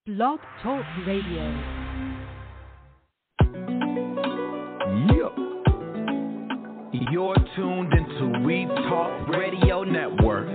Blog Talk Radio. Yep. You're tuned into We Talk Radio Network.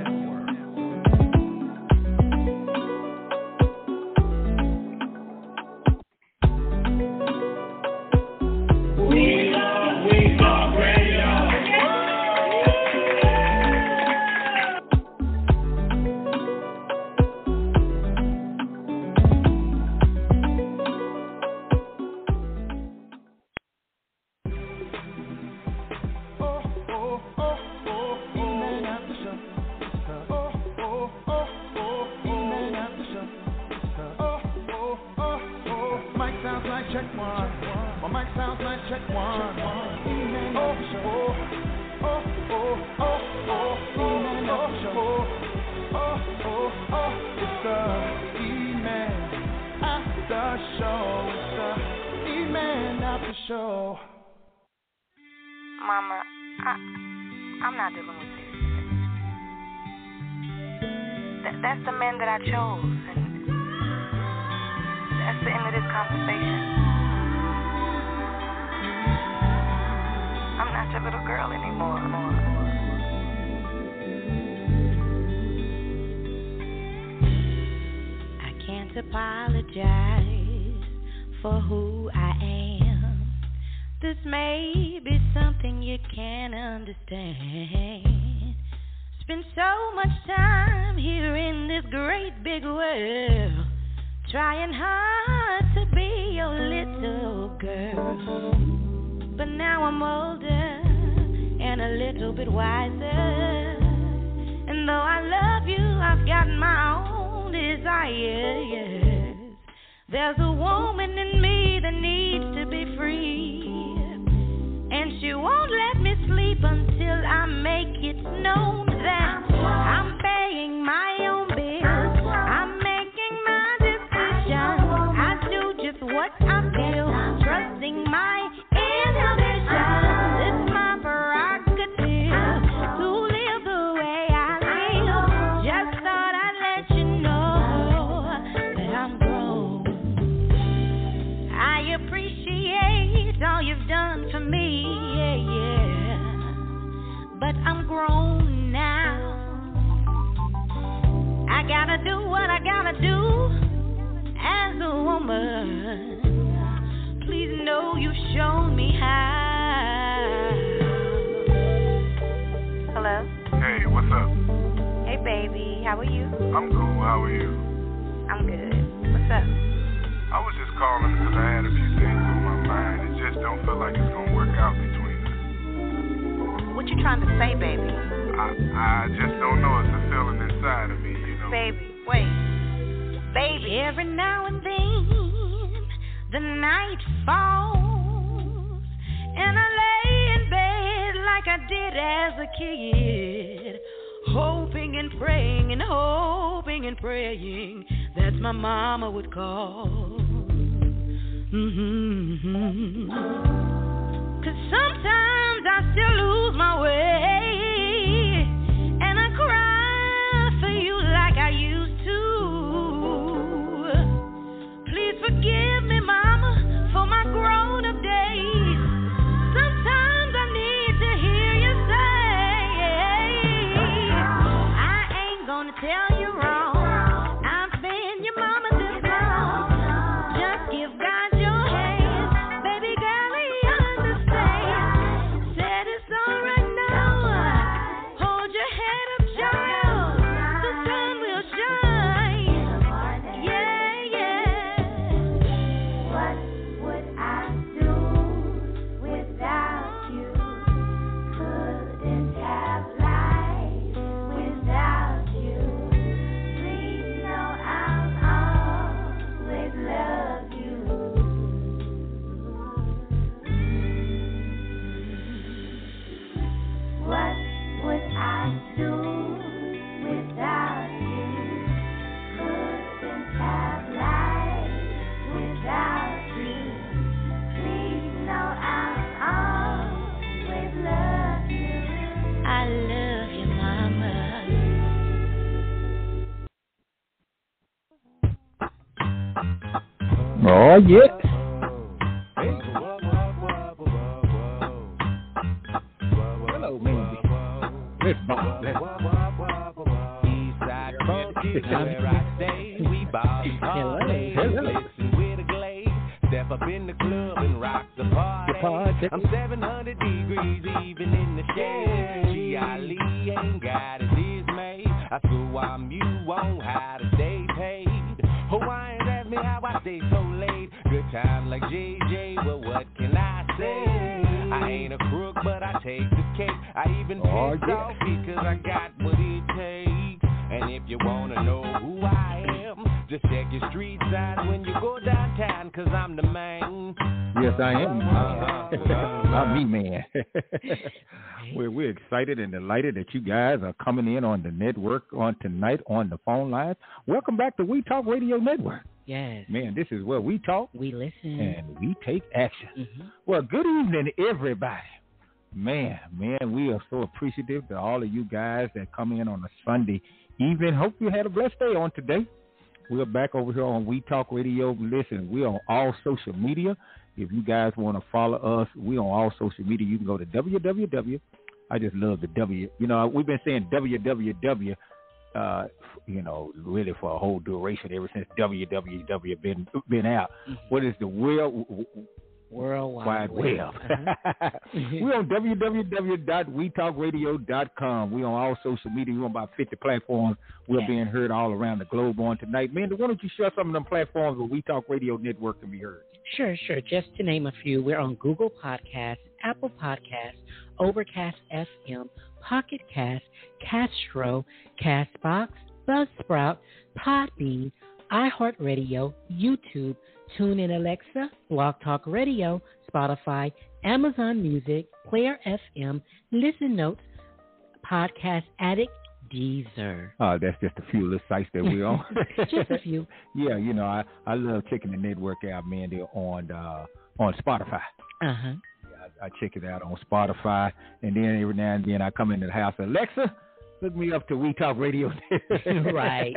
Mama, I'm not dealing with this. That's the man that I chose, and that's the end of this conversation. I'm not your little girl anymore. I can't apologize for who I am. This may be something you can't understand. Spend so much time here in this great big world, trying hard to be your little girl. But now I'm older and a little bit wiser, and though I love you, I've got my own desires. There's a woman in me that needs to be free, and she won't let me sleep until I make it known that I'm paying my own bills. I'm making my decisions. I do just what I feel, trusting my inhibitions. It's my prerogative to live the way I live. Just thought I'd let you know that I'm grown. I appreciate all you've done for me, yeah. But I'm grown now. I gotta do what I gotta do as a woman. Please know you've shown me how. Hello? Hey, what's up? Hey, baby. How are you? I'm cool. How are you? I'm good. What's up? I was just calling because I had a few things on my mind. It just don't feel like it's gonna work out between us. What you trying to say, baby? I just don't know. It's a feeling inside of me, you know. Baby, wait. Baby. Every now and then the night falls, and I lay in bed like I did as a kid, hoping and praying that my mama would call. 'Cause sometimes I still lose my way, and I cry for you like I used to. Please forgive me, mama, for my grown-up days. Sometimes I need to hear you say, I ain't gonna tell you wrong. I've been your mama this long. Just give God your hand, baby girl, he understands. Said it's alright now. Oh, yes. Hello, man. Let's ball. Where I stay, we ball and party. Listen with a glaze. Step up in the club and rock the party. I'm 700 degrees even in the shade. G.I.Lee ain't got it dismayed. I so I'm you on how to stay paid. Hawaiians ask me how I stay so late. Good time like JJ, well what can I say? I ain't a crook but I take the cake. I even pissed off because I got what it takes. And if you wanna know who I am, just check your street sign when you go downtown, cause I'm the man. Yes, I am. I'm me, man. We're excited and delighted that you guys are coming in on the network on tonight on the phone lines. Welcome back to We Talk Radio Network. Yes. Man, this is where we talk. We listen. And we take action. Mm-hmm. Well, good evening, everybody. Man, we are so appreciative to all of you guys that come in on a Sunday evening. Hope you had a blessed day on today. We're back over here on We Talk Radio. Listen, we're on all social media. If you guys want to follow us, we're on all social media. You can go to www. I just love the W. You know, we've been saying www, really for a whole duration ever since www been out. Mm-hmm. What is the World Wide Web. Uh-huh. We're on www.wetalkradio.com. We're on all social media. We're on about 50 platforms. We're being heard all around the globe on tonight. Man, why don't you share some of them platforms where We Talk Radio Network can be heard? Sure. Just to name a few, we're on Google Podcasts, Apple Podcasts, Overcast FM, Pocket Cast, Castro, Castbox, Buzzsprout, Podbean, iHeartRadio, YouTube, TuneIn Alexa, Blog Talk Radio, Spotify, Amazon Music, Player FM, Listen Notes, Podcast Addict, Deezer. That's just a few little sites that we're on. Just a few. Yeah, I love checking the network out, man. They're on Spotify. Uh-huh. I check it out on Spotify, and then every now and then I come into the house, Alexa, hook me up to We Talk Radio. Right.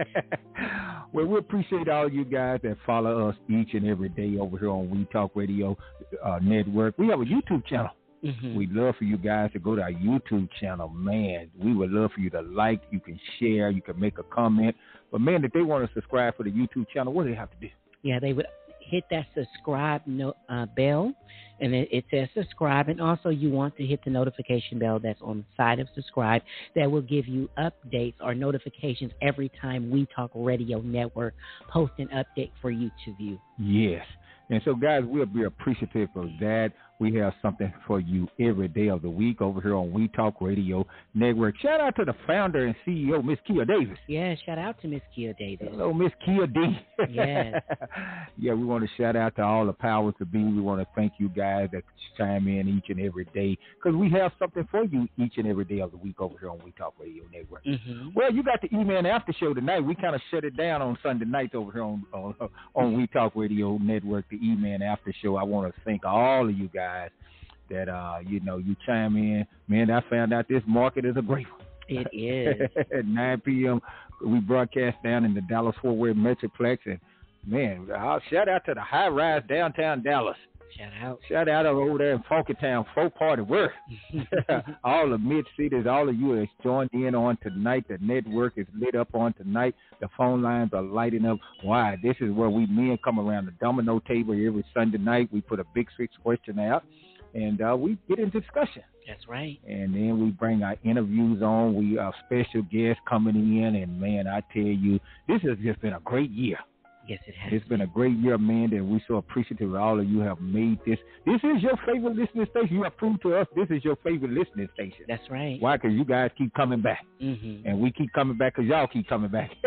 Well, we appreciate all you guys that follow us each and every day over here on We Talk Radio Network. We have a YouTube channel. Mm-hmm. We'd love for you guys to go to our YouTube channel. Man, we would love for you to like, you can share, you can make a comment. But, man, if they want to subscribe for the YouTube channel, what do they have to do? Yeah, they would hit that subscribe bell, and it says subscribe. And also you want to hit the notification bell that's on the side of subscribe. That will give you updates or notifications every time We Talk Radio Network post an update for you to view. Yes. And so, guys, we'll be appreciative of that. We have something for you every day of the week over here on We Talk Radio Network. Shout out to the founder and CEO, Miss Kia Davis. Yeah, shout out to Miss Kia Davis. Hello, Miss Kia D. Yes. Yeah, we want to shout out to all the powers to be. We want to thank you guys that chime in each and every day because we have something for you each and every day of the week over here on We Talk Radio Network. Mm-hmm. Well, you got the email after show tonight. We kind of shut it down on Sunday nights over here on We Talk Radio Network, the email after show. I want to thank all of you guys that, you chime in. Man, I found out this market is a great one. It is. At 9 p.m., we broadcast down in the Dallas-Fort Worth Metroplex. And, man, shout out to the High Rise downtown Dallas. Shout out over there in Funky Town, Folk Party Worth. All the mid-cities, all of you that's joined in on tonight. The network is lit up on tonight. The phone lines are lighting up. Why? This is where we men come around the domino table every Sunday night. We put a Big Six question out, and we get in discussion. That's right. And then we bring our interviews on. We have special guests coming in, and, man, I tell you, this has just been a great year. Yes, it has. It's been a great year, man, and we're so appreciative that all of you have made this. This is your favorite listening station. You have proved to us this is your favorite listening station. That's right. Why? Because you guys keep coming back. Mm-hmm. And we keep coming back because y'all keep coming back.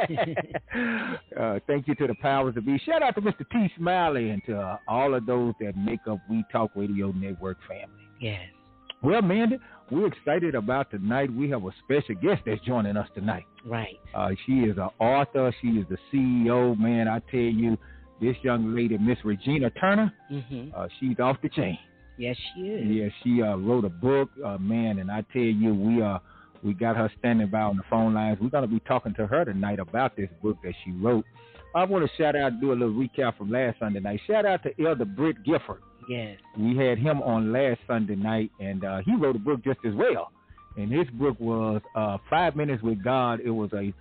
Thank you to the powers that be. Shout out to Mr. T. Smiley and to all of those that make up We Talk Radio Network family. Yes. Well, Amanda, we're excited about tonight. We have a special guest that's joining us tonight. Right. She is an author. She is the CEO. Man, I tell you, this young lady, Miss Regina Turner, she's off the chain. Yes, she is. Yeah, she wrote a book, man, and I tell you, we got her standing by on the phone lines. We're going to be talking to her tonight about this book that she wrote. I want to shout out, do a little recap from last Sunday night. Shout out to Elder Britt Gifford. Yes. We had him on last Sunday night, and he wrote a book just as well. And his book was 5 Minutes with God. It was a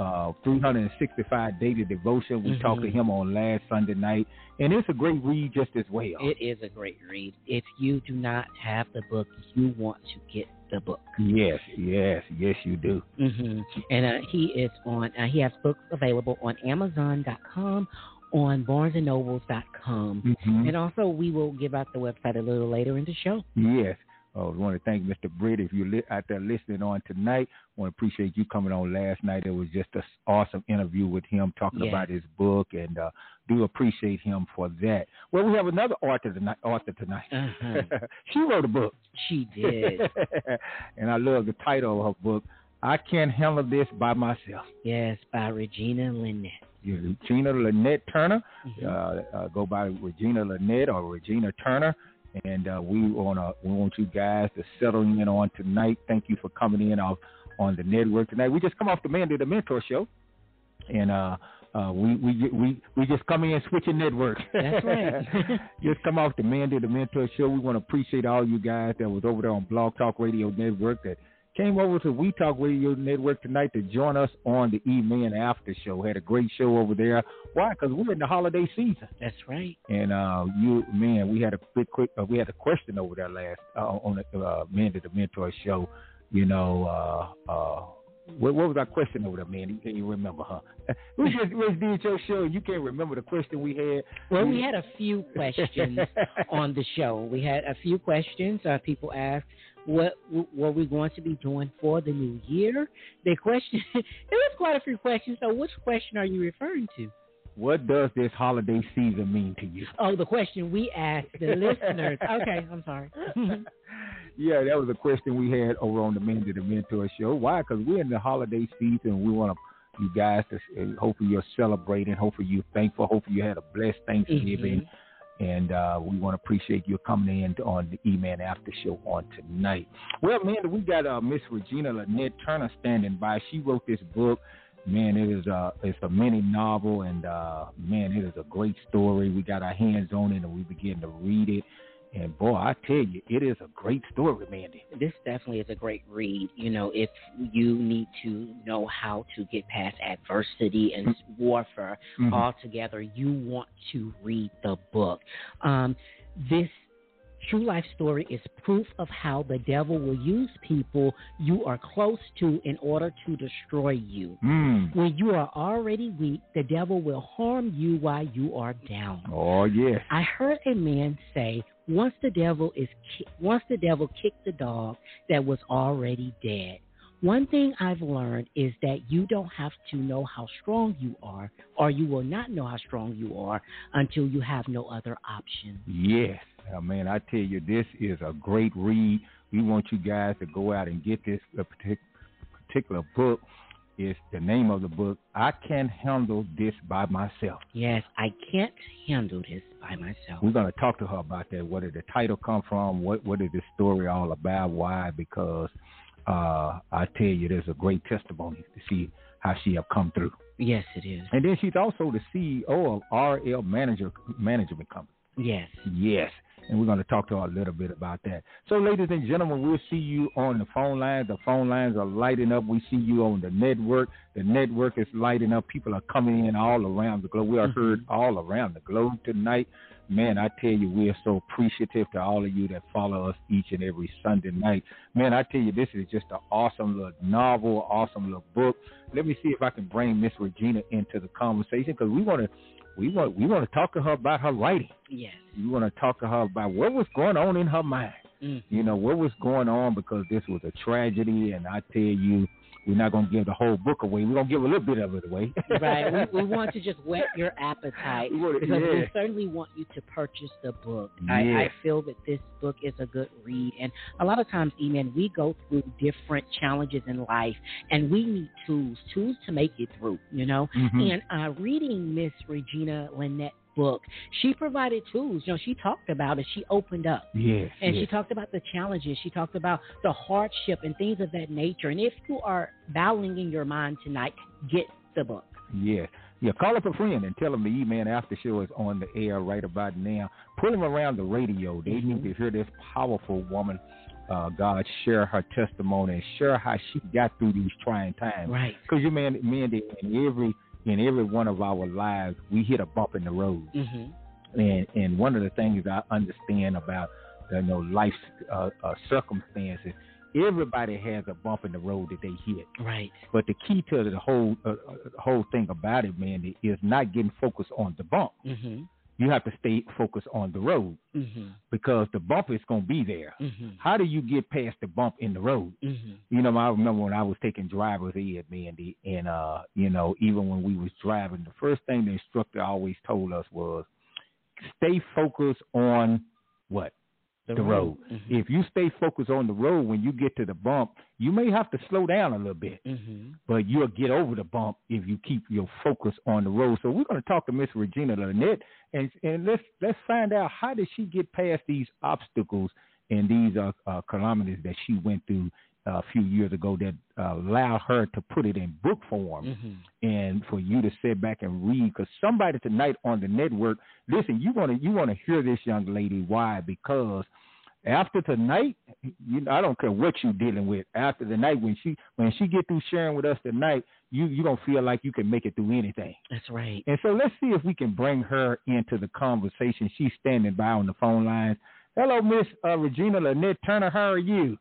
365 daily devotion. We talked to him on last Sunday night, and it's a great read just as well. It is a great read. If you do not have the book, you want to get the book. Yes, you do. And he is on. He has books available on Amazon.com, on BarnesandNobles.com, and also we will give out the website a little later in the show. Yes. I want to thank Mr. Britt. If you're out there listening on tonight, I want to appreciate you coming on last night. It was just an awesome interview with him talking about his book, and do appreciate him for that. Well, we have another author tonight. She wrote a book. She did. And I love the title of her book, I Can't Handle This by Myself. Yes, by Regina Lynette. Regina Lynette Turner. Go by Regina Lynette or Regina Turner. And we want you guys to settle in on tonight. Thank you for coming in on the network tonight. We just come off the Mandy the Mentor show, and we just come in switching networks. That's right. Just come off the Mandy the Mentor show. We want to appreciate all you guys that was over there on Blog Talk Radio Network that came over to We Talk Radio Network tonight to join us on the E-Man After Show. Had a great show over there. Why? Because we're in the holiday season. That's right. And we had we had a question over there last on the Mandy the Mentor show. You know, what was our question over there, man? Can you remember, huh? We just did your show. You can't remember the question we had. Well, we had a few questions on the show. We had a few questions. People asked, what were we going to be doing for the new year? There was quite a few questions. So which question are you referring to? What does this holiday season mean to you? Oh, the question we asked the listeners. Okay, I'm sorry. Yeah, that was a question we had over on the Mandy the Mentor show. Why? Because we're in the holiday season. We want you guys to hopefully you're celebrating. Hopefully you're thankful. Hopefully you had a blessed Thanksgiving. And we want to appreciate you coming in on the E-Man After Show on tonight. Well, man, we got Miss Regina Lynette Turner standing by. She wrote this book. Man, it's a mini novel, and man, it is a great story. We got our hands on it, and we begin to read it. And boy, I tell you, it is a great story, Mandy. This definitely is a great read. You know, if you need to know how to get past adversity and warfare altogether, you want to read the book. This true life story is proof of how the devil will use people you are close to in order to destroy you. When you are already weak, the devil will harm you while you are down. Oh, yes. I heard a man say, once the devil kicked the dog that was already dead. One thing I've learned is that you don't have to know how strong you are, or you will not know how strong you are until you have no other option. Yes. Man, I tell you, this is a great read. We want you guys to go out and get this particular book. It's the name of the book, I Can't Handle This by Myself. Yes, I can't handle this by myself. We're going to talk to her about that. Where did the title come from? What is this story all about? Why? Because I tell you, there's a great testimony to see how she have come through. Yes, it is. And then she's also the CEO of RL Management Company. Yes. Yes. And we're going to talk to her a little bit about that. So, ladies and gentlemen, we'll see you on the phone lines. The phone lines are lighting up. We see you on the network. The network is lighting up. People are coming in all around the globe. We are heard all around the globe tonight. Man, I tell you, we are so appreciative to all of you that follow us each and every Sunday night. Man, I tell you, this is just an awesome little novel, awesome little book. Let me see if I can bring Miss Regina into the conversation, because we want to talk to her about her writing. Yes. We want to talk to her about what was going on in her mind. You know, what was going on, because this was a tragedy, and I tell you, we're not going to give the whole book away. We're going to give a little bit of it away. Right. We want to just whet your appetite, because we certainly want you to purchase the book. I feel that this book is a good read. And a lot of times, E-Man, we go through different challenges in life, and we need tools to make it through, you know. And reading Miss Regina Lynette book, she provided tools. You know, she talked about it. She opened up. Yes. And she talked about the challenges. She talked about the hardship and things of that nature. And if you are battling in your mind tonight, get the book. Yes. Yeah, call up a friend and tell them the E-Man After Show is on the air right about now. Pull them around the radio. They need to hear this powerful woman, God, share her testimony and share how she got through these trying times. Right. Because Mandy, in every one of our lives, we hit a bump in the road. And one of the things I understand about life's circumstances, everybody has a bump in the road that they hit. Right. But the key to the whole thing about it, Mandy, is not getting focused on the bump. You have to stay focused on the road because the bump is going to be there. How do you get past the bump in the road? You know, I remember when I was taking driver's ed, Mandy, and, even when we was driving, the first thing the instructor always told us was stay focused on what? The road. If you stay focused on the road, when you get to the bump, you may have to slow down a little bit, but you'll get over the bump if you keep your focus on the road. So we're going to talk to Miss Regina Lynette, and let's find out how did she get past these obstacles and these calamities that she went through a few years ago that allowed her to put it in book form and for you to sit back and read. Because somebody tonight on the network, listen, you want to hear this young lady. Why? Because after tonight, I don't care what you're dealing with. After the night, when she get through sharing with us tonight, you don't feel like you can make it through anything. That's right. And so let's see if we can bring her into the conversation. She's standing by on the phone lines. Hello, Miss Regina Lynette Turner. How are you?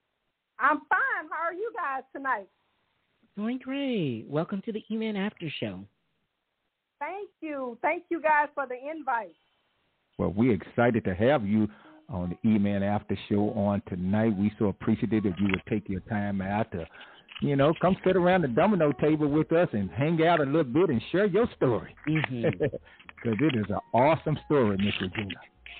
I'm fine. How are you guys tonight? Doing great. Welcome to the E-Man After Show. Thank you. Thank you guys for the invite. Well, we're excited to have you on the E-Man After Show on tonight. We so appreciative that you would take your time out to, come sit around the domino table with us and hang out a little bit and share your story. Because it is an awesome story, Miss Regina.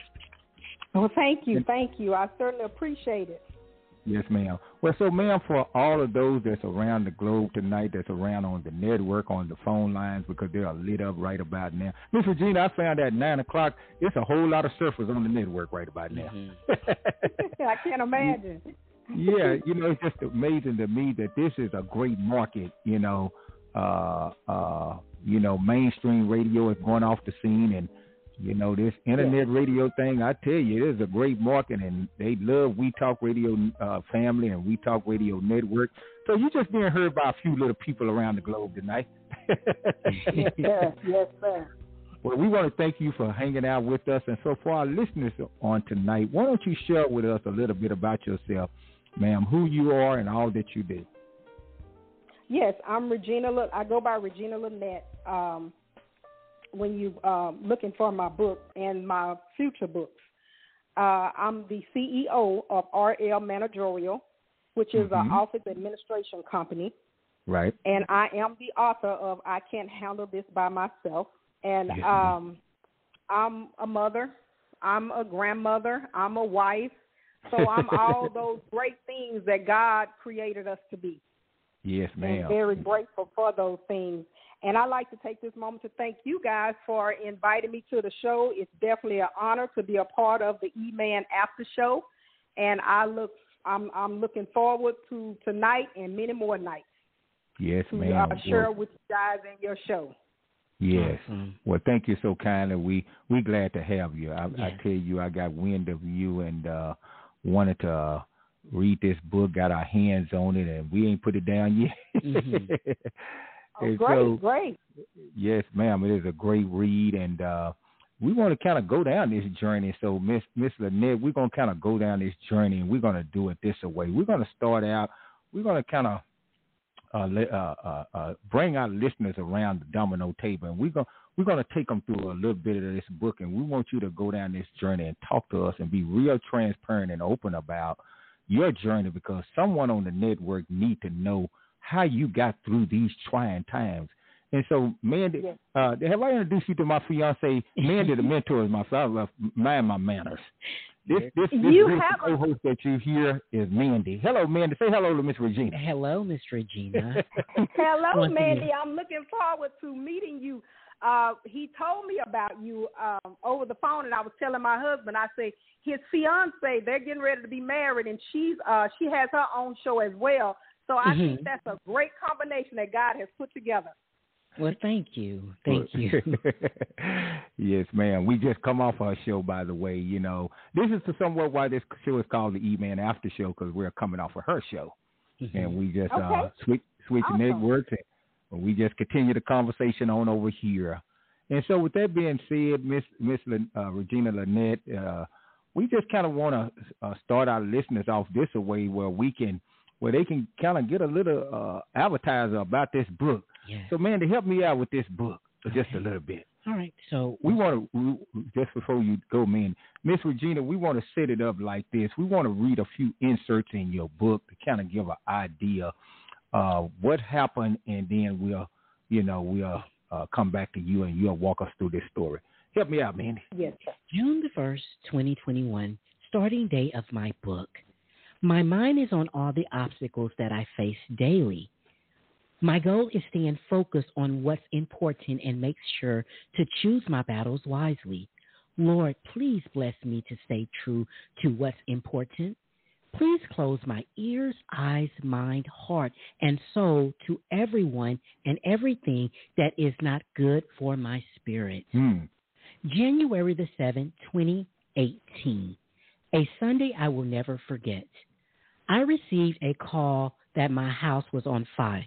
Well, thank you. Thank you. I certainly appreciate it. Yes, ma'am. Well, so, ma'am, for all of those that's around the globe tonight, that's around on the network, on the phone lines, because they are lit up right about now. Miss Regina, I found at 9 o'clock, it's a whole lot of surfers on the network right about now. I can't imagine. Yeah, it's just amazing to me that this is a great market, mainstream radio is going off the scene, and this internet radio thing, I tell you, it is a great market, and they love We Talk Radio family and We Talk Radio Network. So you're just being heard by a few little people around the globe tonight. Yes, sir. Well, we want to thank you for hanging out with us. And so for our listeners on tonight, why don't you share with us a little bit about yourself, ma'am, who you are and all that you do. Yes, I'm Regina. I go by Regina Lynette. When you looking for my book and my future books, I'm the CEO of RL Managerial, which is an office administration company. Right. And I am the author of I Can't Handle This by Myself. And I'm a mother. I'm a grandmother. I'm a wife. So I'm all those great things that God created us to be. Yes, ma'am. And very grateful for those things. And I'd like to take this moment to thank you guys for inviting me to the show. It's definitely an honor to be a part of the E-Man After Show. And I'm looking forward to tonight and many more nights. Yes, ma'am. To share with you guys in your show. Yes. Well, thank you so kindly. We glad to have you. I tell you, I got wind of you and wanted to read this book, got our hands on it, and we ain't put it down yet. Great. Yes, ma'am. It is a great read, and we want to kind of go down this journey. So, Miss Lynette, we're going to kind of go down this journey, and we're going to do it this way. We're going to start out. We're going to kind of bring our listeners around the domino table, and we're going to take them through a little bit of this book, and we want you to go down this journey and talk to us and be real transparent and open about your journey, because someone on the network need to know how you got through these trying times. And so, Mandy, have I introduced you to my fiance? Mandy, the mentor, is my father. Mind my manners. This co-host that you hear is Mandy. Hello, Mandy. Say hello to Miss Regina. Hello, Miss Regina. Hello, Mandy. I'm looking forward to meeting you. He told me about you over the phone, and I was telling my husband, I say, his fiance, they're getting ready to be married, and she has her own show as well. So I think that's a great combination that God has put together. Well, thank you. Thank you. Yes, ma'am. We just come off our show, by the way. You know, this is somewhat why this show is called the E-Man After Show, because we're coming off of her show. And we just switch networks, and we just continue the conversation on over here. And so with that being said, Miss Regina Lynette, we just kind of want to start our listeners off this way where they can kind of get a little advertiser about this book. Yeah. So, man, to help me out with this book just a little bit. All right. So we want to, just before you go, man, Miss Regina, we want to set it up like this. We want to read a few inserts in your book to kind of give an idea of what happened, and then we'll come back to you, and you'll walk us through this story. Help me out, man. Yes. June the 1st, 2021, starting day of my book. My mind is on all the obstacles that I face daily. My goal is staying focused on what's important and make sure to choose my battles wisely. Lord, please bless me to stay true to what's important. Please close my ears, eyes, mind, heart, and soul to everyone and everything that is not good for my spirit. January the 7th, 2018, a Sunday I will never forget. I received a call that my house was on fire.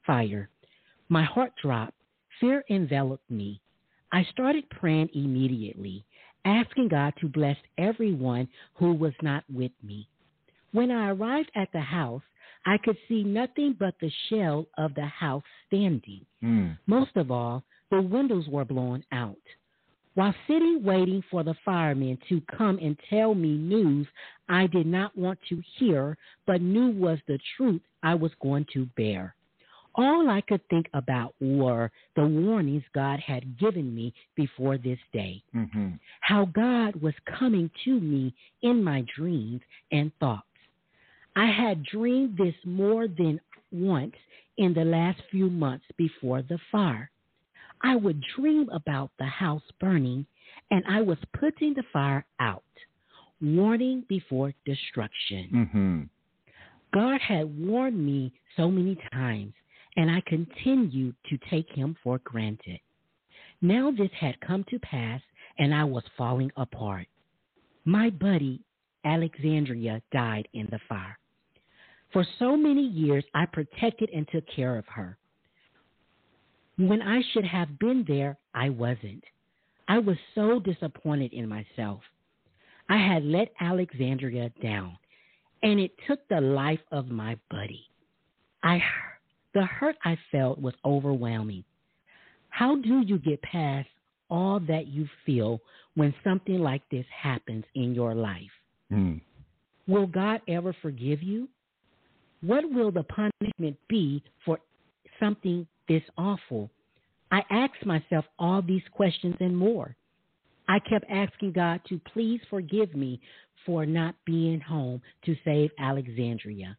My heart dropped. Fear enveloped me. I started praying immediately, asking God to bless everyone who was not with me. When I arrived at the house, I could see nothing but the shell of the house standing. Most of all, the windows were blown out. While sitting waiting for the firemen to come and tell me news I did not want to hear, but knew was the truth I was going to bear. All I could think about were the warnings God had given me before this day. How God was coming to me in my dreams and thoughts. I had dreamed this more than once in the last few months before the fire. I would dream about the house burning, and I was putting the fire out, warning before destruction. God had warned me so many times, and I continued to take him for granted. Now this had come to pass, and I was falling apart. My buddy, Alexandria, died in the fire. For so many years, I protected and took care of her. When I should have been there, I wasn't. I was so disappointed in myself. I had let Alexandria down, and it took the life of my buddy. The hurt I felt was overwhelming. How do you get past all that you feel when something like this happens in your life? Will God ever forgive you? What will the punishment be for something this awful? I asked myself all these questions and more. I kept asking God to please forgive me for not being home to save Alexandria.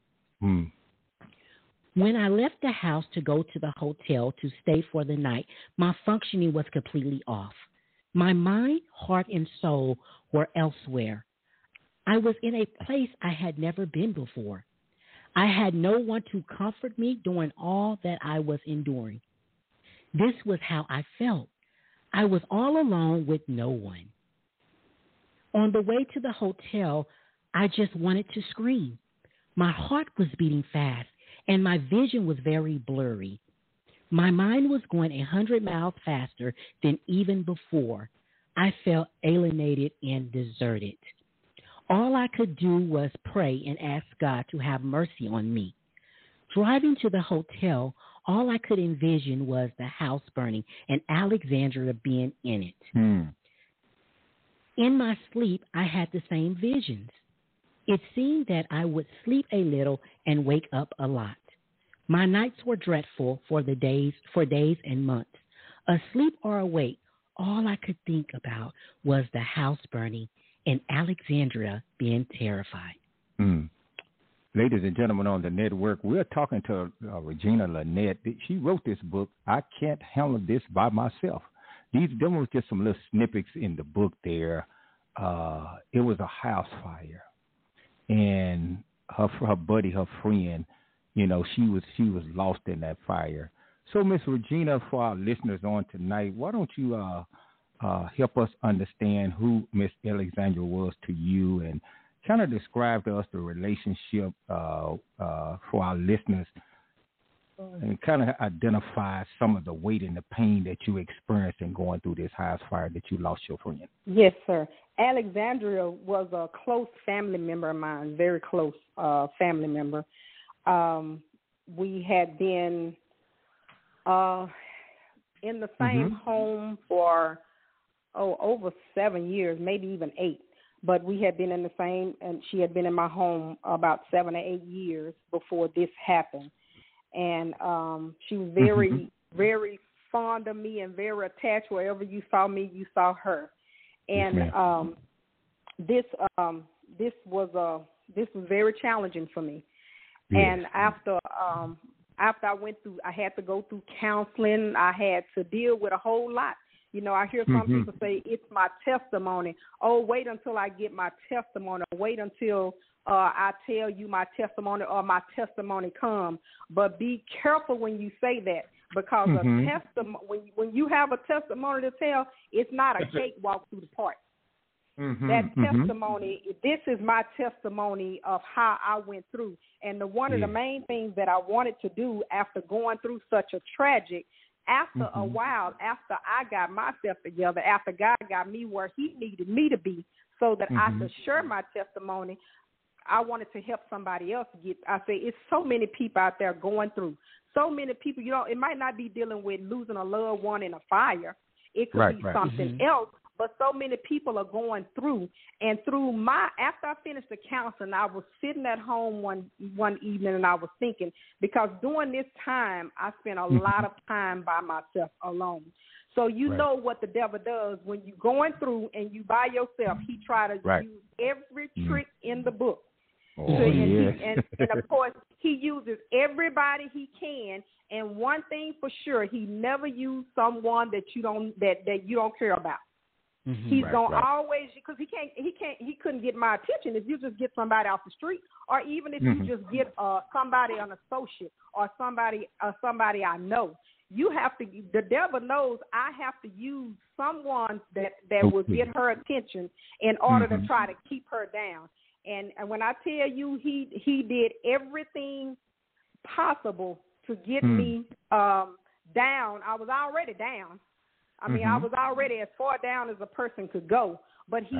When I left the house to go to the hotel to stay for the night, my functioning was completely off. My mind, heart, and soul were elsewhere. I was in a place I had never been before. I had no one to comfort me during all that I was enduring. This was how I felt. I was all alone with no one. On the way to the hotel, I just wanted to scream. My heart was beating fast, and my vision was very blurry. My mind was going 100 miles faster than even before. I felt alienated and deserted. All I could do was pray and ask God to have mercy on me. Driving to the hotel, all I could envision was the house burning and Alexandria being in it. In my sleep, I had the same visions. It seemed that I would sleep a little and wake up a lot. My nights were dreadful for days and months. Asleep or awake, all I could think about was the house burning and Alexandria being terrified. Ladies and gentlemen on the network, we're talking to Regina Lynette. She wrote this book, I Can't Handle This by Myself. There was just some little snippets in the book there. It was a house fire. And her buddy, her friend, she was lost in that fire. So, Miss Regina, for our listeners on tonight, why don't you help us understand who Miss Alexandra was to you, and kind of describe to us the relationship for our listeners, and kind of identify some of the weight and the pain that you experienced in going through this house fire that you lost your friend. Yes, sir. Alexandria was a close family member of mine, very close family member. We had been in the same home for over 7 years, maybe even 8. But we had been in the same, and she had been in my home about 7 or 8 years before this happened. And she was very, very fond of me and very attached. Wherever you saw me, you saw her. And this was very challenging for me. Yes. And after I went through, I had to go through counseling. I had to deal with a whole lot. You know, I hear some people say, it's my testimony. Oh, wait until I get my testimony. Wait until I tell you my testimony or my testimony comes. But be careful when you say that, because a testimony, when you have a testimony to tell, it's not a cakewalk through the park. That testimony, this is my testimony of how I went through. And one of the main things that I wanted to do after going through such a tragic, after a while, after I got myself together, after God got me where he needed me to be so that I could share my testimony, I wanted to help somebody else I say, it's so many people out there going through. So many people, you know, it might not be dealing with losing a loved one in a fire. It could be something else. But so many people are going through, and after I finished the counseling, I was sitting at home one evening, and I was thinking, because during this time, I spent a lot of time by myself alone. So you know what the devil does when you're going through and you by yourself. He tries to use every trick in the book. And of course, he uses everybody he can. And one thing for sure, he never used someone that you don't care about. He's gonna always, because he couldn't get my attention if you just get somebody off the street, or even if you just get somebody, an associate, or somebody I know. You have to. The devil knows I have to use someone that will get her attention in order to try to keep her down. And when I tell you, he did everything possible to get me down. I was already down. I mean, I was already as far down as a person could go, but he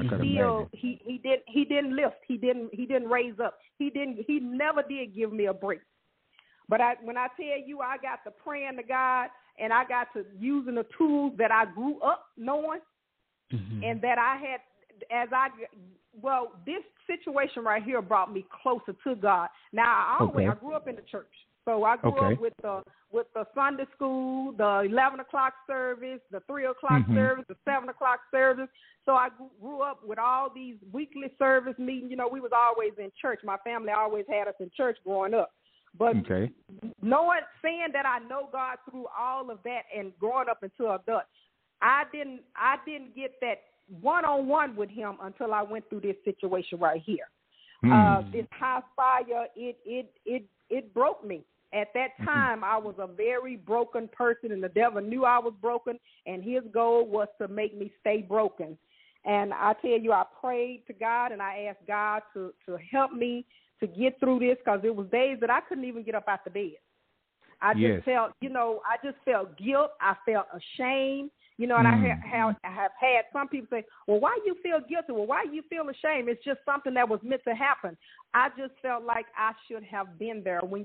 didn't lift. He didn't raise up. He never did give me a break. But when I tell you, I got to praying to God, and I got to using the tools that I grew up knowing, and that I had this situation right here brought me closer to God. Now, I grew up in the church. So I grew up with the Sunday school, the 11 o'clock service, the 3 o'clock service, the 7 o'clock service. So I grew up with all these weekly service meetings. You know, we was always in church. My family always had us in church growing up. But saying that I know God through all of that and growing up into adult, I didn't get that one-on-one with him until I went through this situation right here. This house fire, it broke me. At that time, I was a very broken person, and the devil knew I was broken, and his goal was to make me stay broken. And I tell you, I prayed to God, and I asked God to help me to get through this, because it was days that I couldn't even get up out the bed. I just felt, guilt. I felt ashamed. You know, and I have had some people say, well, why you feel guilty? Well, why you feel ashamed? It's just something that was meant to happen. I just felt like I should have been there. When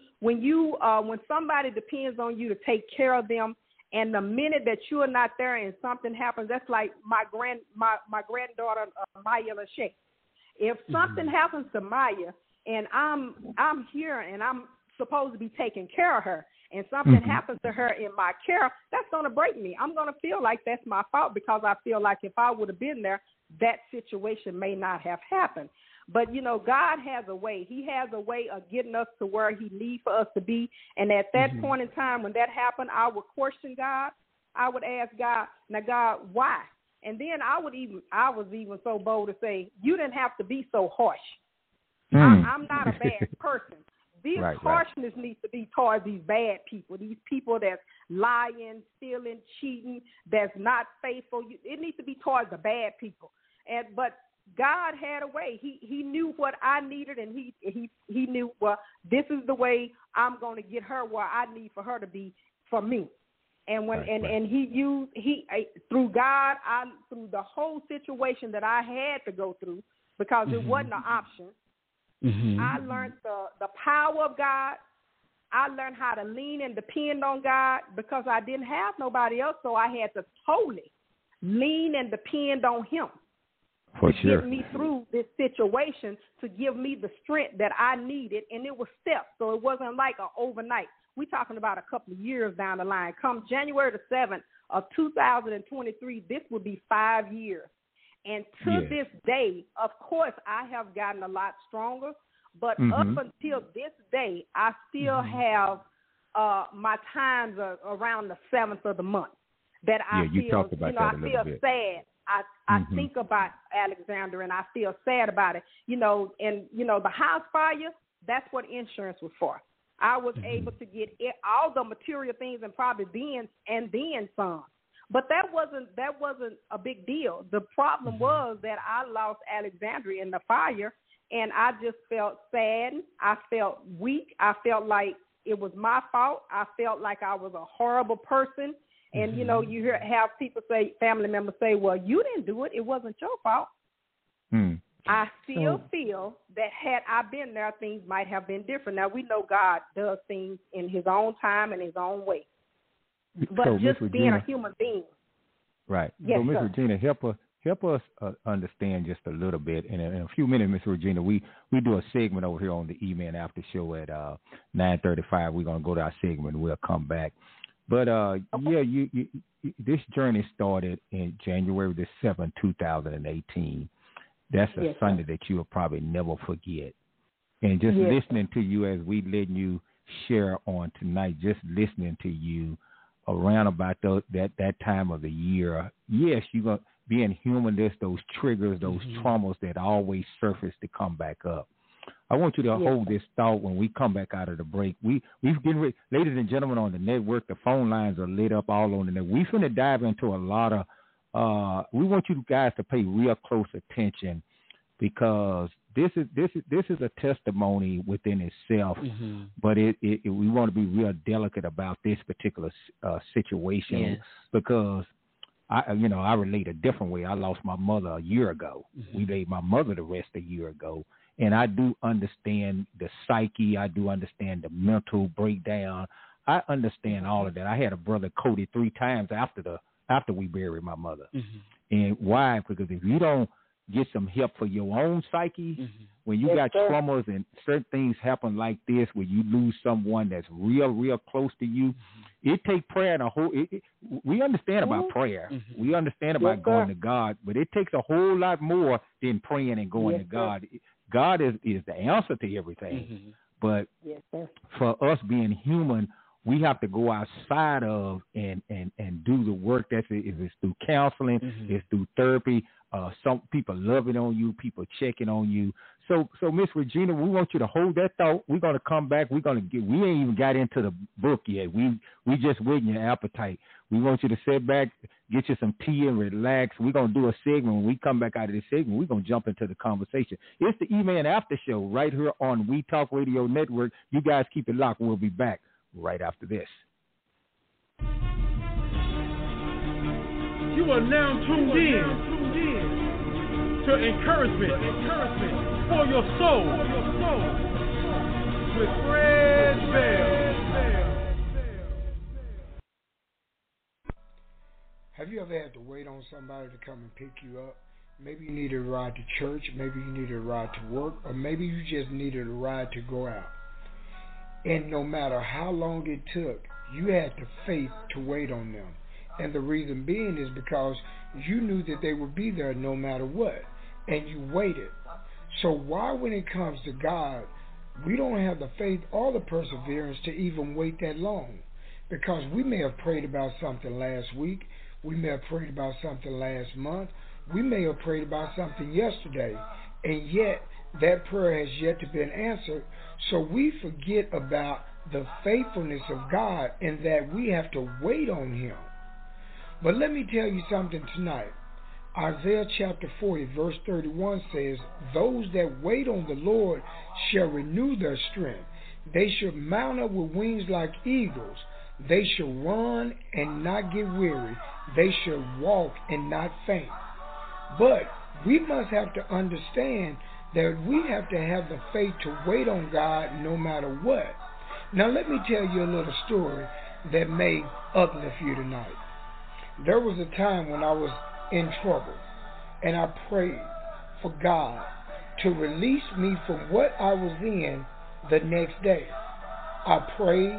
somebody depends on you to take care of them, and the minute that you are not there and something happens, that's like my granddaughter, Maya Lachey. If something happens to Maya, and I'm here and I'm supposed to be taking care of her, and something happens to her in my care, that's going to break me. I'm going to feel like that's my fault, because I feel like if I would have been there, that situation may not have happened. But, you know, God has a way. He has a way of getting us to where he needs for us to be. And at that point in time, when that happened, I would question God. I would ask God, now, God, why? And then I was even so bold to say, you didn't have to be so harsh. I'm not a bad person. This harshness needs to be towards these bad people, these people that's lying, stealing, cheating, that's not faithful. It needs to be towards the bad people. But God had a way. He knew what I needed, and he knew, well, this is the way I'm going to get her where I need for her to be for me. And and through God, through the whole situation that I had to go through, because it wasn't an option. I learned the power of God. I learned how to lean and depend on God because I didn't have nobody else, so I had to totally lean and depend on Him to get me through this situation, to give me the strength that I needed, and it was steps, so it wasn't like an overnight. We're talking about a couple of years down the line. Come January the 7th of 2023, this will be 5 years. And to this day, of course, I have gotten a lot stronger. But up until this day, I still have my times around the 7th of the month that I feel, talked about that a little bit. Sad. I think about Alexander, and I feel sad about it. And the house fire, that's what insurance was for. I was able to get all the material things and probably then some. But that wasn't a big deal. The problem was that I lost Alexandria in the fire, and I just felt sad. I felt weak. I felt like it was my fault. I felt like I was a horrible person. And, you have people say, family members say, well, you didn't do it. It wasn't your fault. I still feel that had I been there, things might have been different. Now, we know God does things in His own time and His own way. But so, just being a human being. Right. Yes, so, Ms. Regina, help us understand just a little bit. And in a few minutes, Ms. Regina, we do a segment over here on the E-Man After Show at 9:35. We're going to go to our segment, and we'll come back. But, you this journey started in January the 7th, 2018. That's a Sunday that you'll probably never forget. And just listening to you as we letting you share on tonight, just listening to you around about that time of the year. Yes, you're going to being human, there's those triggers, those traumas that always surface to come back up. I want you to hold this thought when we come back out of the break. We've getting ready, ladies and gentlemen on the network, the phone lines are lit up all on the net. We're going to dive into a lot of we want you guys to pay real close attention, because this is a testimony within itself, but we want to be real delicate about this particular situation, because I relate a different way. I lost my mother a year ago. We laid my mother to rest a year ago, and I do understand the psyche. I do understand the mental breakdown. I understand all of that. I had a brother coded 3 times after we buried my mother. And why? Because if you don't get some help for your own psyche, when you got traumas and certain things happen like this, where you lose someone that's real, real close to you, it takes prayer and a whole. We understand about prayer. We understand about going to God, but it takes a whole lot more than praying and going to God. God is the answer to everything. But for us being human, we have to go outside of and do the work. If it's through counseling, it's through therapy. Some people loving on you, people checking on you. So Miss Regina, we want you to hold that thought. We're gonna come back. We ain't even got into the book yet. We just waiting your appetite. We want you to sit back, get you some tea and relax. We're gonna do a segment. When we come back out of this segment, we're gonna jump into the conversation. It's the E-Man After Show right here on We Talk Radio Network. You guys keep it locked. We'll be back right after this. You are now tuned in to encouragement for your soul with Fred Bell. Have you ever had to wait on somebody to come and pick you up? Maybe you needed a ride to church, maybe you needed a ride to work, or maybe you just needed a ride to go out. And no matter how long it took, you had the faith to wait on them. And the reason being is because you knew that they would be there no matter what, and you waited. So why, when it comes to God, we don't have the faith or the perseverance to even wait that long? Because we may have prayed about something last week, we may have prayed about something last month, we may have prayed about something yesterday, and yet that prayer has yet to be answered. So we forget about the faithfulness of God and that we have to wait on him. But let me tell you something tonight. Isaiah chapter 40 verse 31 says, those that wait on the Lord shall renew their strength. They shall mount up with wings like eagles. They shall run and not get weary. They shall walk and not faint. But we must have to understand that we have to have the faith to wait on God no matter what. Now let me tell you a little story that may uplift you tonight. There was a time when I was in trouble and I prayed for God to release me from what I was in the next day. I prayed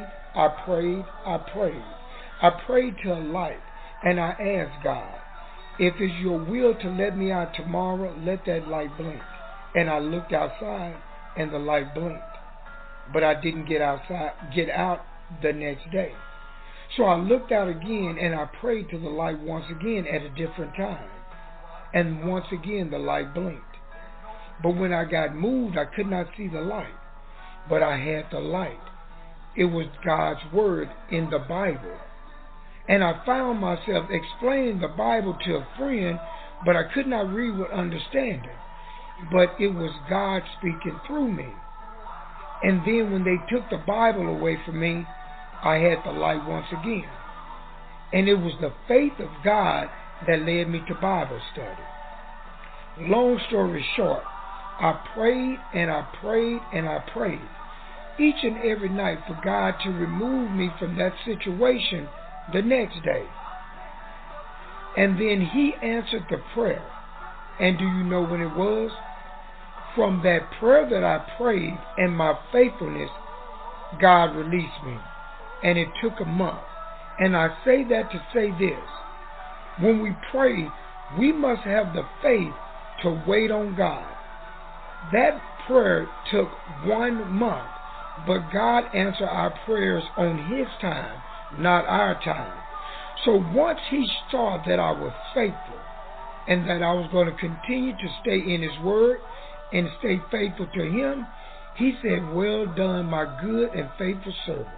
to a light, and I asked God, if it's your will to let me out tomorrow, let that light blink. And I looked outside and the light blinked. But I didn't get out the next day. So I looked out again and I prayed to the light once again at a different time. And once again the light blinked. But when I got moved, I could not see the light. But I had the light. It was God's word in the Bible. And I found myself explaining the Bible to a friend, but I could not read with understanding. But it was God speaking through me. And then when they took the Bible away from me, I had the light once again. And it was the faith of God that led me to Bible study. Long story short, I prayed and I prayed and I prayed each and every night for God to remove me from that situation the next day. And then he answered the prayer. And do you know when it was? From that prayer that I prayed and my faithfulness, God released me. And it took a month. And I say that to say this. When we pray, we must have the faith to wait on God. That prayer took 1 month. But God answered our prayers on his time, not our time. So once he saw that I was faithful and that I was going to continue to stay in his word and stay faithful to him, he said, well done, my good and faithful servant.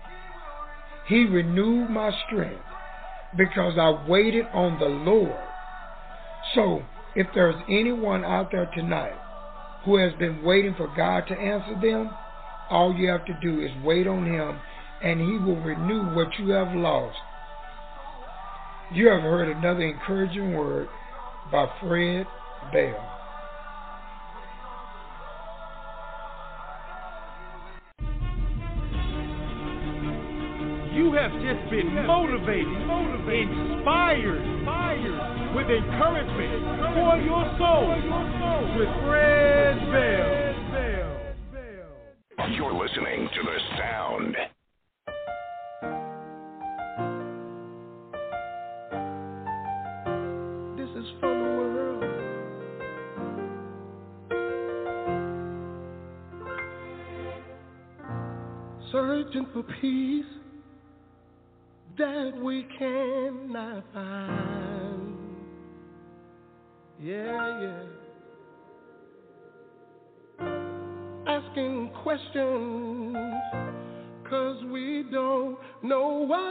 He renewed my strength because I waited on the Lord. So if there's anyone out there tonight who has been waiting for God to answer them, all you have to do is wait on him, and he will renew what you have lost. You have heard another encouraging word by Fred Bell. You have just been motivated, inspired with encouragement for your soul with Fred Bell. You're listening to The Sound. This is for the world. Searching for peace that we cannot find. Yeah. Asking questions, 'cause we don't know why.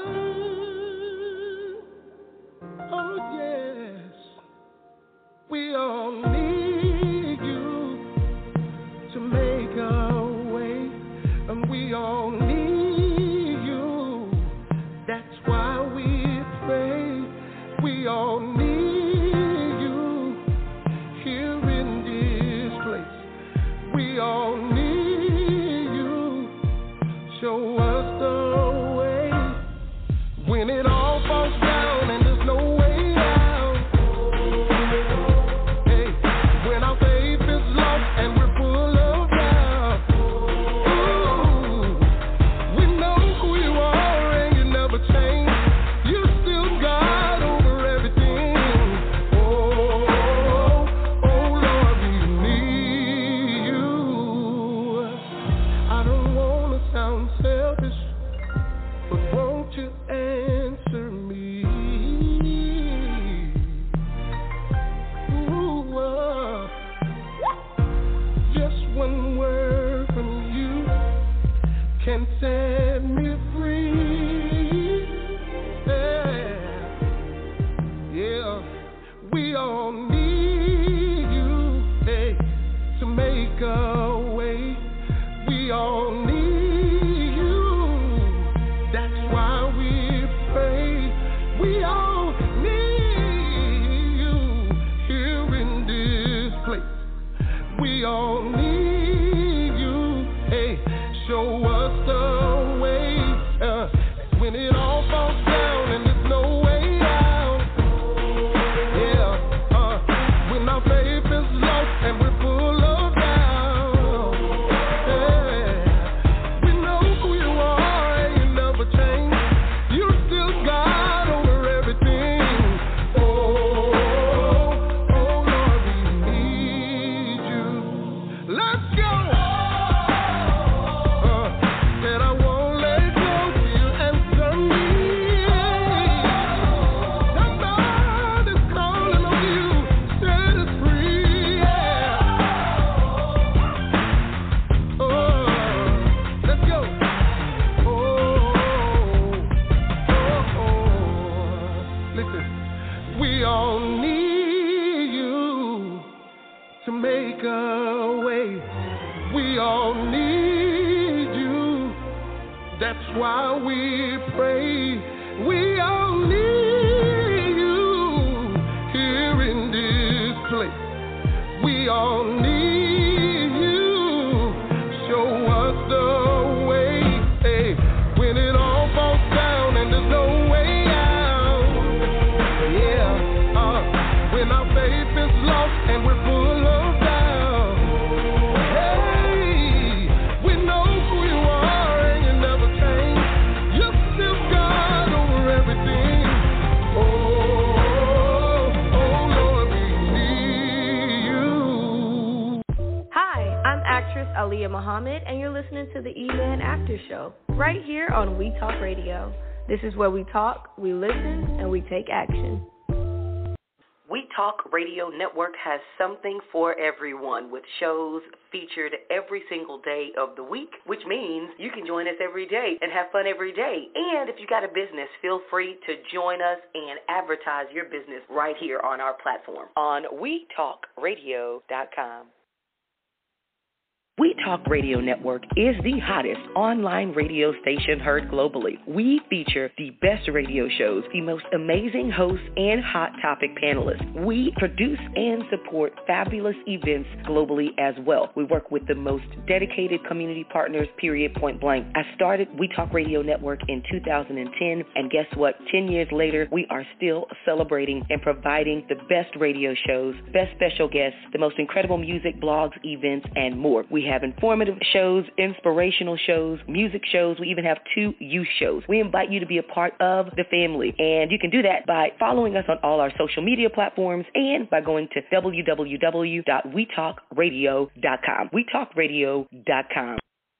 Oh yes, we all need you to make our way, and we all need you. That's why we pray. We all need you here in this place. We all need you. Show us the way. When it all falls down and there's no way out, hey, to make a way. We all need you. That's why we pray. We all need you here in this place. We all need you. Show us the way. Hey, when it all falls down and there's no way out. Yeah, when our faith is lost and we're full of doubt. Hey, we know who you are and you never change. You're still God over everything. Oh, Lord, we need you. Hi, I'm actress Aaliyah Muhammad, and you're listening to the E-Man After Show, right here on We Talk Radio. This is where we talk, we listen, and we take action. We Talk Radio Network has something for everyone, with shows featured every single day of the week, which means you can join us every day and have fun every day. And if you got a business, feel free to join us and advertise your business right here on our platform on WeTalkRadio.com. We Talk Radio Network is the hottest online radio station heard globally. We feature the best radio shows, the most amazing hosts, and hot topic panelists. We produce and support fabulous events globally as well. We work with the most dedicated community partners, period, point blank. I started We Talk Radio Network in 2010, and guess what? 10 years later, we are still celebrating and providing the best radio shows, best special guests, the most incredible music, blogs, events, and more. We have informative shows, inspirational shows, music shows. We even have 2 youth shows. We invite you to be a part of the family, and you can do that by following us on all our social media platforms and by going to www.wetalkradio.com. wetalkradio.com.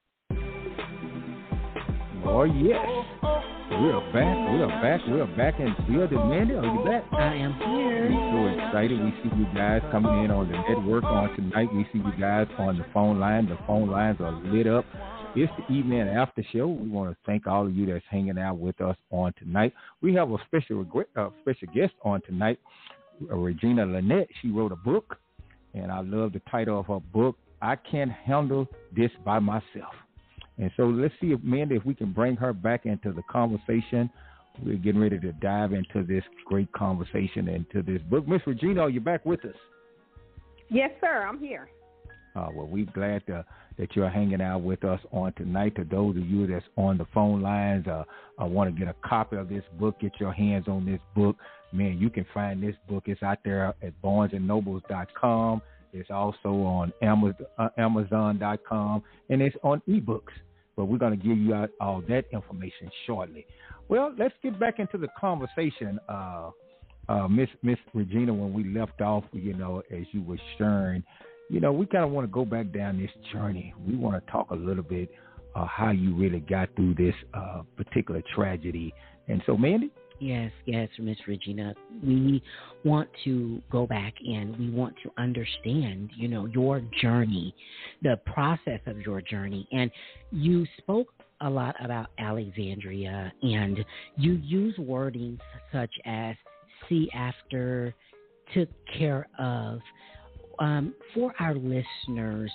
Oh, yes. We're back in the building. Mandy, are you back? I am here. We're so excited. We see you guys coming in on the network on tonight. We see you guys on the phone line. The phone lines are lit up. It's the evening after show. We want to thank all of you that's hanging out with us on tonight. We have a special guest on tonight, Regina Lynette. She wrote a book, and I love the title of her book, I Can't Handle This by Myself. And so let's see if, Mandy, if we can bring her back into the conversation. We're getting ready to dive into this great conversation, into this book. Miss Regina, are you back with us? Yes, sir. I'm here. Well, we're glad that you're hanging out with us on tonight. To those of you that's on the phone lines, I want to get a copy of this book. Get your hands on this book. Man, you can find this book. It's out there at barnesandnobles.com. It's also on Amazon.com, and it's on ebooks. But we're going to give you all that information shortly. Well, let's get back into the conversation, Miss Regina. When we left off, as you were sharing, we kind of want to go back down this journey. We want to talk a little bit how you really got through this particular tragedy. And so, Mandy? Yes, Miss Regina. We want to go back and we want to understand, your journey, the process of your journey. And you spoke a lot about Alexandria, and you use wording such as see after, took care of. For our listeners,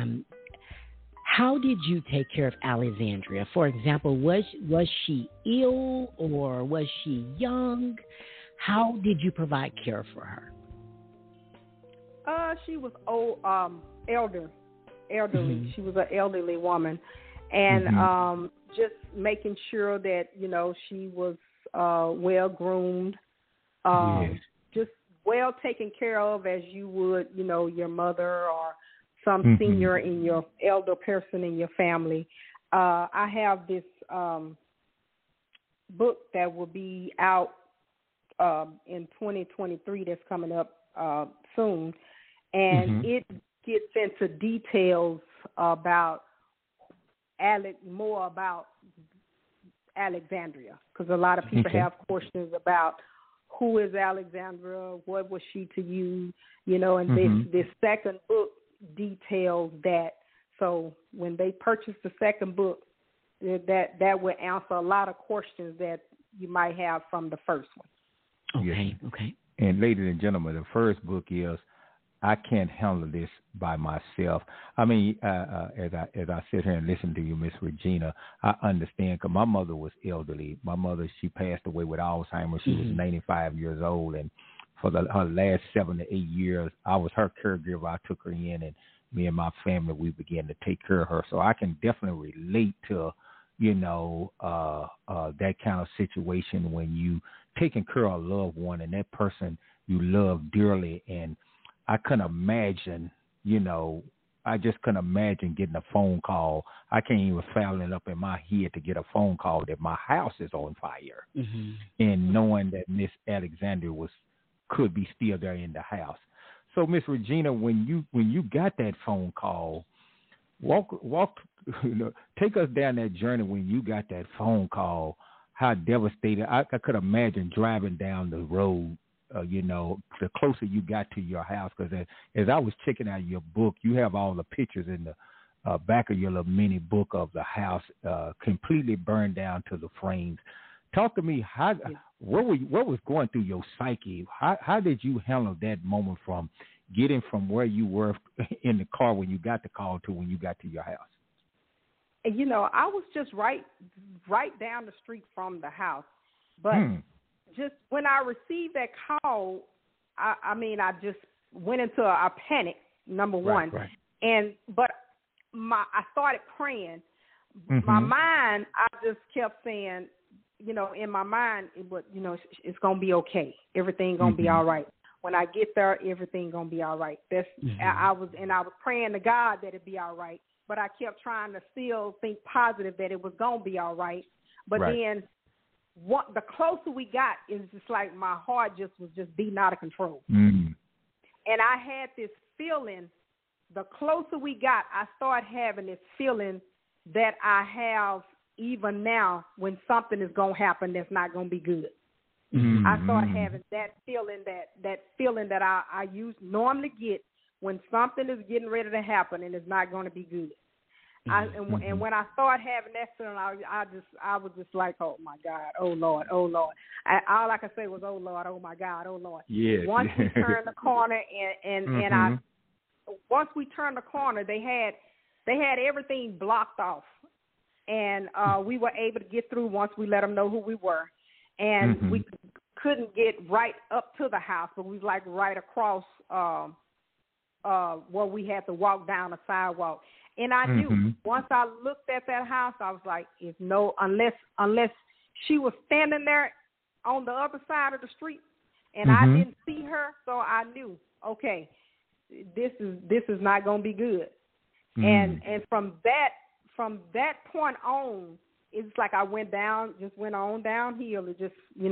how did you take care of Alexandria? For example, was she ill or was she young? How did you provide care for her? She was elderly. Mm-hmm. She was an elderly woman, and just making sure that she was well groomed, just well taken care of as you would your mother or some senior in your elder person in your family. I have this book that will be out in 2023 that's coming up soon, and it gets into details about more about Alexandria, because a lot of people have questions about who is Alexandria, what was she to you, and this second book details that. So when they purchase the second book, that will answer a lot of questions that you might have from the first one. Okay. And ladies and gentlemen, the first book is I can't handle this by myself. I mean, as I sit here and listen to you, Miss Regina, I understand because my mother was elderly. My mother, she passed away with Alzheimer's. She was 95 years old, and for her last 7 to 8 years, I was her caregiver. I took her in, and me and my family, we began to take care of her. So I can definitely relate to, that kind of situation when you taking care of a loved one and that person you love dearly. And I couldn't imagine, I just couldn't imagine getting a phone call. I can't even fathom it up in my head to get a phone call that my house is on fire, and knowing that Miss Alexander could be still there in the house. So, Miss Regina, when you got that phone call, take us down that journey when you got that phone call. How devastated! I could imagine driving down the road. The closer you got to your house, because as I was checking out your book, you have all the pictures in the back of your little mini book of the house completely burned down to the frames. Talk to me. What was going through your psyche? How did you handle that moment from getting from where you were in the car when you got the call to when you got to your house? I was just right down the street from the house, but just when I received that call, I just went into a panic. Number one, but I started praying. My mind, I just kept saying, in my mind, it's gonna be okay. Everything gonna be all right. When I get there, everything gonna be all right. I was praying to God that it'd be all right, but I kept trying to still think positive that it was gonna be all right. But then, the closer we got, is just like my heart was beating out of control. And I had this feeling. The closer we got, I started having this feeling that I have even now when something is gonna happen that's not gonna be good. I started having that feeling that I normally get when something is getting ready to happen and it's not going to be good. And when I started having that feeling, I was just like, oh my God, oh Lord, oh Lord. All I could say was, oh Lord, oh my God, oh Lord. Yes. Once we turned the corner once we turned the corner, they had everything blocked off, and we were able to get through once we let them know who we were. And we couldn't get right up to the house, but we was like right across where we had to walk down the sidewalk. And I knew once I looked at that house, I was like, unless she was standing there on the other side of the street and I didn't see her, so I knew, okay, this is not going to be good. And from that point on, it's like I went on downhill. It just,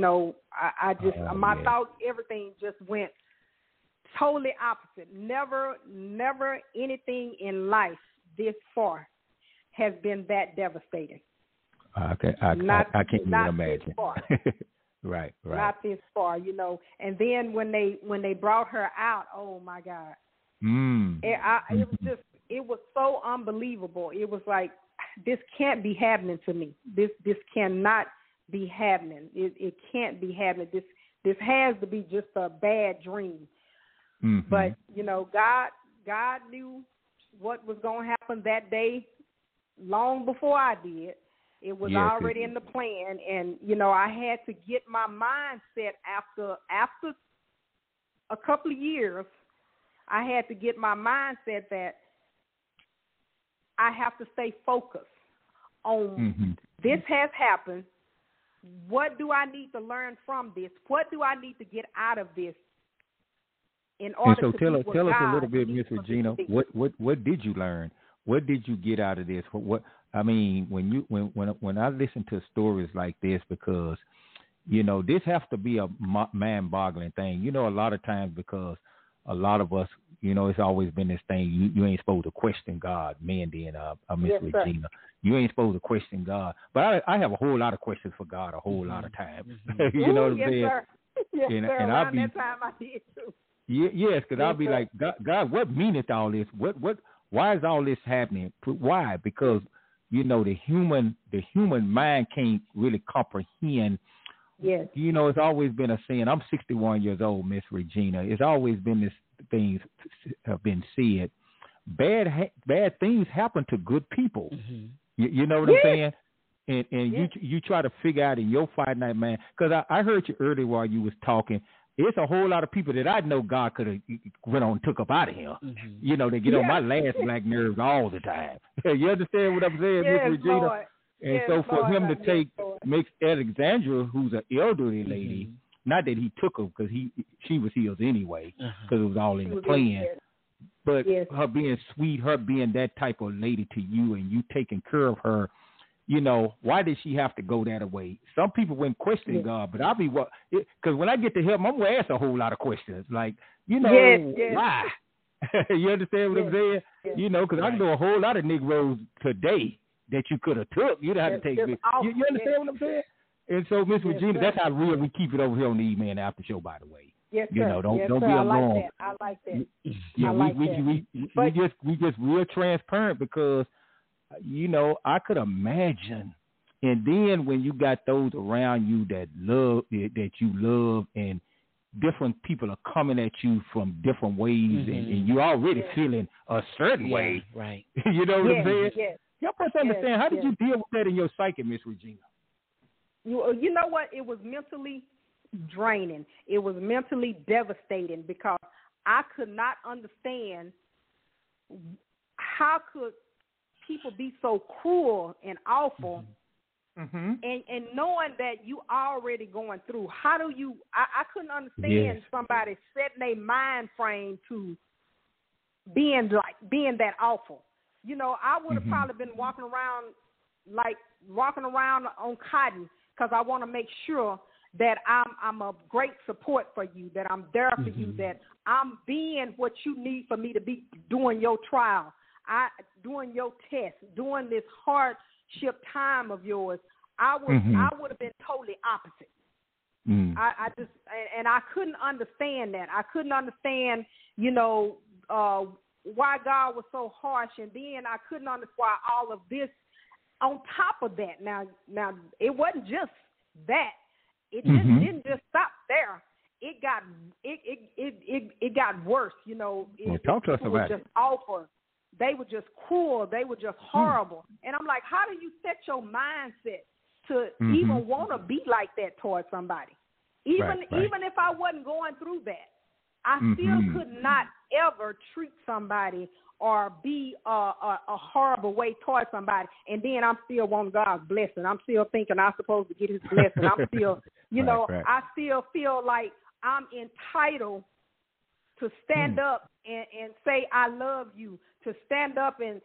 my thoughts, everything just went totally opposite. Never anything in life this far has been that devastating. I can't even imagine. Right. Not this far, And then when they brought her out, oh my God, it was so unbelievable. It was like, this can't be happening to me. This cannot be happening. It can't be happening. This has to be just a bad dream. But God knew what was going to happen that day long before I did. It was already in the plan, and I had to get my mindset after a couple of years. I had to get my mindset that I have to stay focused on this has happened. What do I need to learn from this? What do I need to get out of this? In order and so to tell us a little bit, Miss Regina. What did you learn? What did you get out of this? When I listen to stories like this, because this has to be a mind-boggling thing. A lot of times, because a lot of us, it's always been this thing. You ain't supposed to question God, Mandy and Miss Regina. You ain't supposed to question God. But I have a whole lot of questions for God a whole lot of times. You know what I'm saying? Sir. Yes, and, sir. And Around that time I did too. Yes, because I'll be like, God, what meaneth all this? Why is all this happening? Why? Because the human mind can't really comprehend. Yes. It's always been a saying. I'm 61 years old, Miss Regina. It's always been this things have been said. Bad things happen to good people. Mm-hmm. You know what I'm saying? And you try to figure out in your fight night, man, because I heard you earlier while you was talking. It's a whole lot of people that I know God could have went on and took up out of here. Mm-hmm. You know, they get on my last black nerves all the time. You understand what I'm saying, Miss Regina? Lord. And so for him to take Miss Alexandra, who's an elderly lady, not that he took her because she was his anyway, because it was all in the plan. But her being sweet, her being that type of lady to you, and you taking care of her, you know, why did she have to go that way? Some people wouldn't question God, but I'll be because when I get to him, I'm going to ask a whole lot of questions. Like, you know, why? You understand what I'm saying? You know, because I know a whole lot of Negroes today that you could have took. You'd have to take me. You understand what I'm saying? And so, Miss Regina, that's how real we keep it over here on the E-Man After Show, by the way. Yes, you know, don't be alone. I like that. Yeah, we just real transparent because, you know, I could imagine. And then when you got those around you that you love, and different people are coming at you from different ways, and you're already feeling a certain way. Right. You know what I'm saying? Yes. Help us understand, how did you deal with that in your psyche, Miss Regina? You know what? It was mentally draining. It was mentally devastating because I could not understand how could people be so cruel and awful, and knowing that you already going through. How do you? I couldn't understand somebody setting their mind frame to being that awful. You know, I would have probably been walking around on cotton because I want to make sure that I'm a great support for you, that I'm there for you, that I'm being what you need for me to be doing your trial, doing your test, doing this hardship time of yours. I would have been totally opposite. I just and I couldn't understand that. I couldn't understand, you know, why God was so harsh, and then I couldn't understand why all of this on top of that. Now it wasn't just that. It just didn't just stop there. It got worse. You know, talk to us about it. Just awful. They were just cruel. They were just horrible. And I'm like, how do you set your mindset to even want to be like that towards somebody? Even if I wasn't going through that, I still could not ever treat somebody or be a horrible way towards somebody, and then I'm still wanting God's blessing. I'm still thinking I'm supposed to get His blessing. I'm still, you know, I still feel like I'm entitled to stand up and say I love you, to stand up and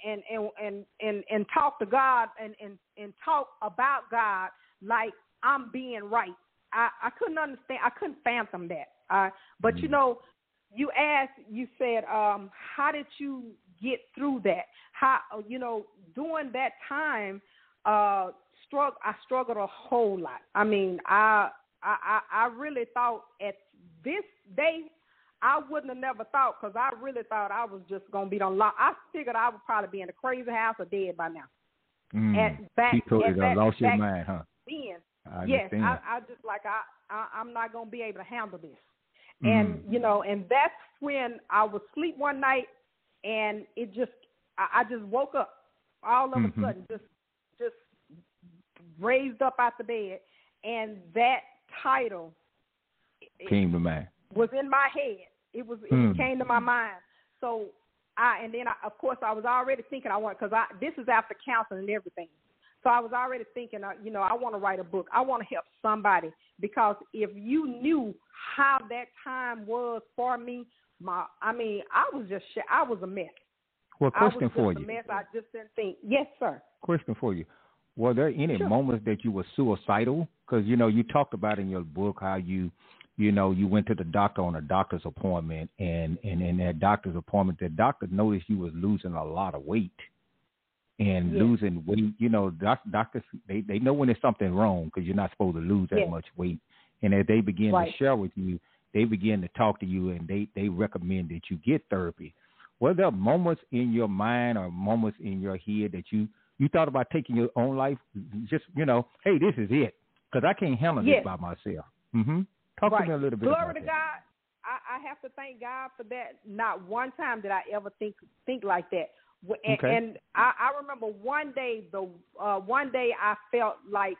talk to God and talk about God like I'm being right. I couldn't understand. I couldn't fathom that. But you know, you said, how did you get through that? How, you know, during that time, I struggled a whole lot. I mean, I really thought at this day, I wouldn't have never thought, because I really thought I was just going to be on lock. I figured I would probably be in a crazy house or dead by now. He told you that lost your mind, huh? Then, I just like, I'm not going to be able to handle this. And, you know, and that's when I was asleep one night, and it just, I just woke up all of a sudden, just raised up out the bed, and that title came to mind. Was in my head. It came to my mind. So of course, I was already thinking because this is after counseling and everything. So I was already thinking, you know, I want to write a book. I want to help somebody, because if you knew how that time was for me, I was a mess. Well, question for you. A mess. I just didn't think. Yes, sir. Question for you. Were there any moments that you were suicidal? Because, you know, you talked about in your book how you went to the doctor on a doctor's appointment, and in that doctor's appointment, the doctor noticed you was losing a lot of weight. And losing weight, you know, doctors, they know when there's something wrong, because you're not supposed to lose that much weight. And as they begin to share with you, they begin to talk to you, and they recommend that you get therapy. Were there moments in your mind or moments in your head that you thought about taking your own life? Just, you know, hey, this is it, because I can't handle this by myself. Talk to me a little bit about that. Glory to God. I have to thank God for that. Not one time did I ever think like that. And I remember one day I felt like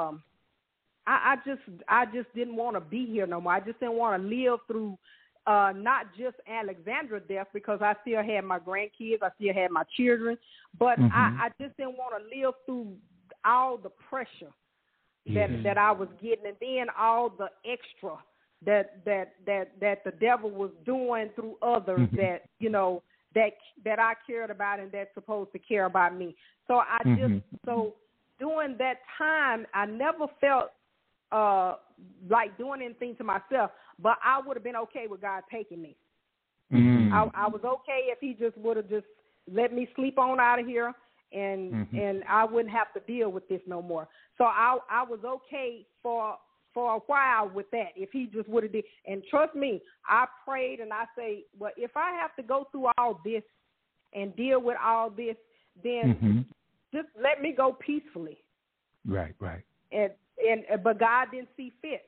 I just didn't want to be here no more. I just didn't want to live through not just Alexandra's death, because I still had my grandkids, I still had my children, but I just didn't want to live through all the pressure that I was getting, and then all the extra that the devil was doing through others that, you know, that I cared about and that's supposed to care about me. So so during that time, I never felt like doing anything to myself, but I would have been okay with God taking me. I was okay if he just would have just let me sleep on out of here, and I wouldn't have to deal with this no more. So I was okay for a while with that, if he just would have did. And trust me, I prayed and I say, well, if I have to go through all this and deal with all this, then just let me go peacefully. Right. But God didn't see fit.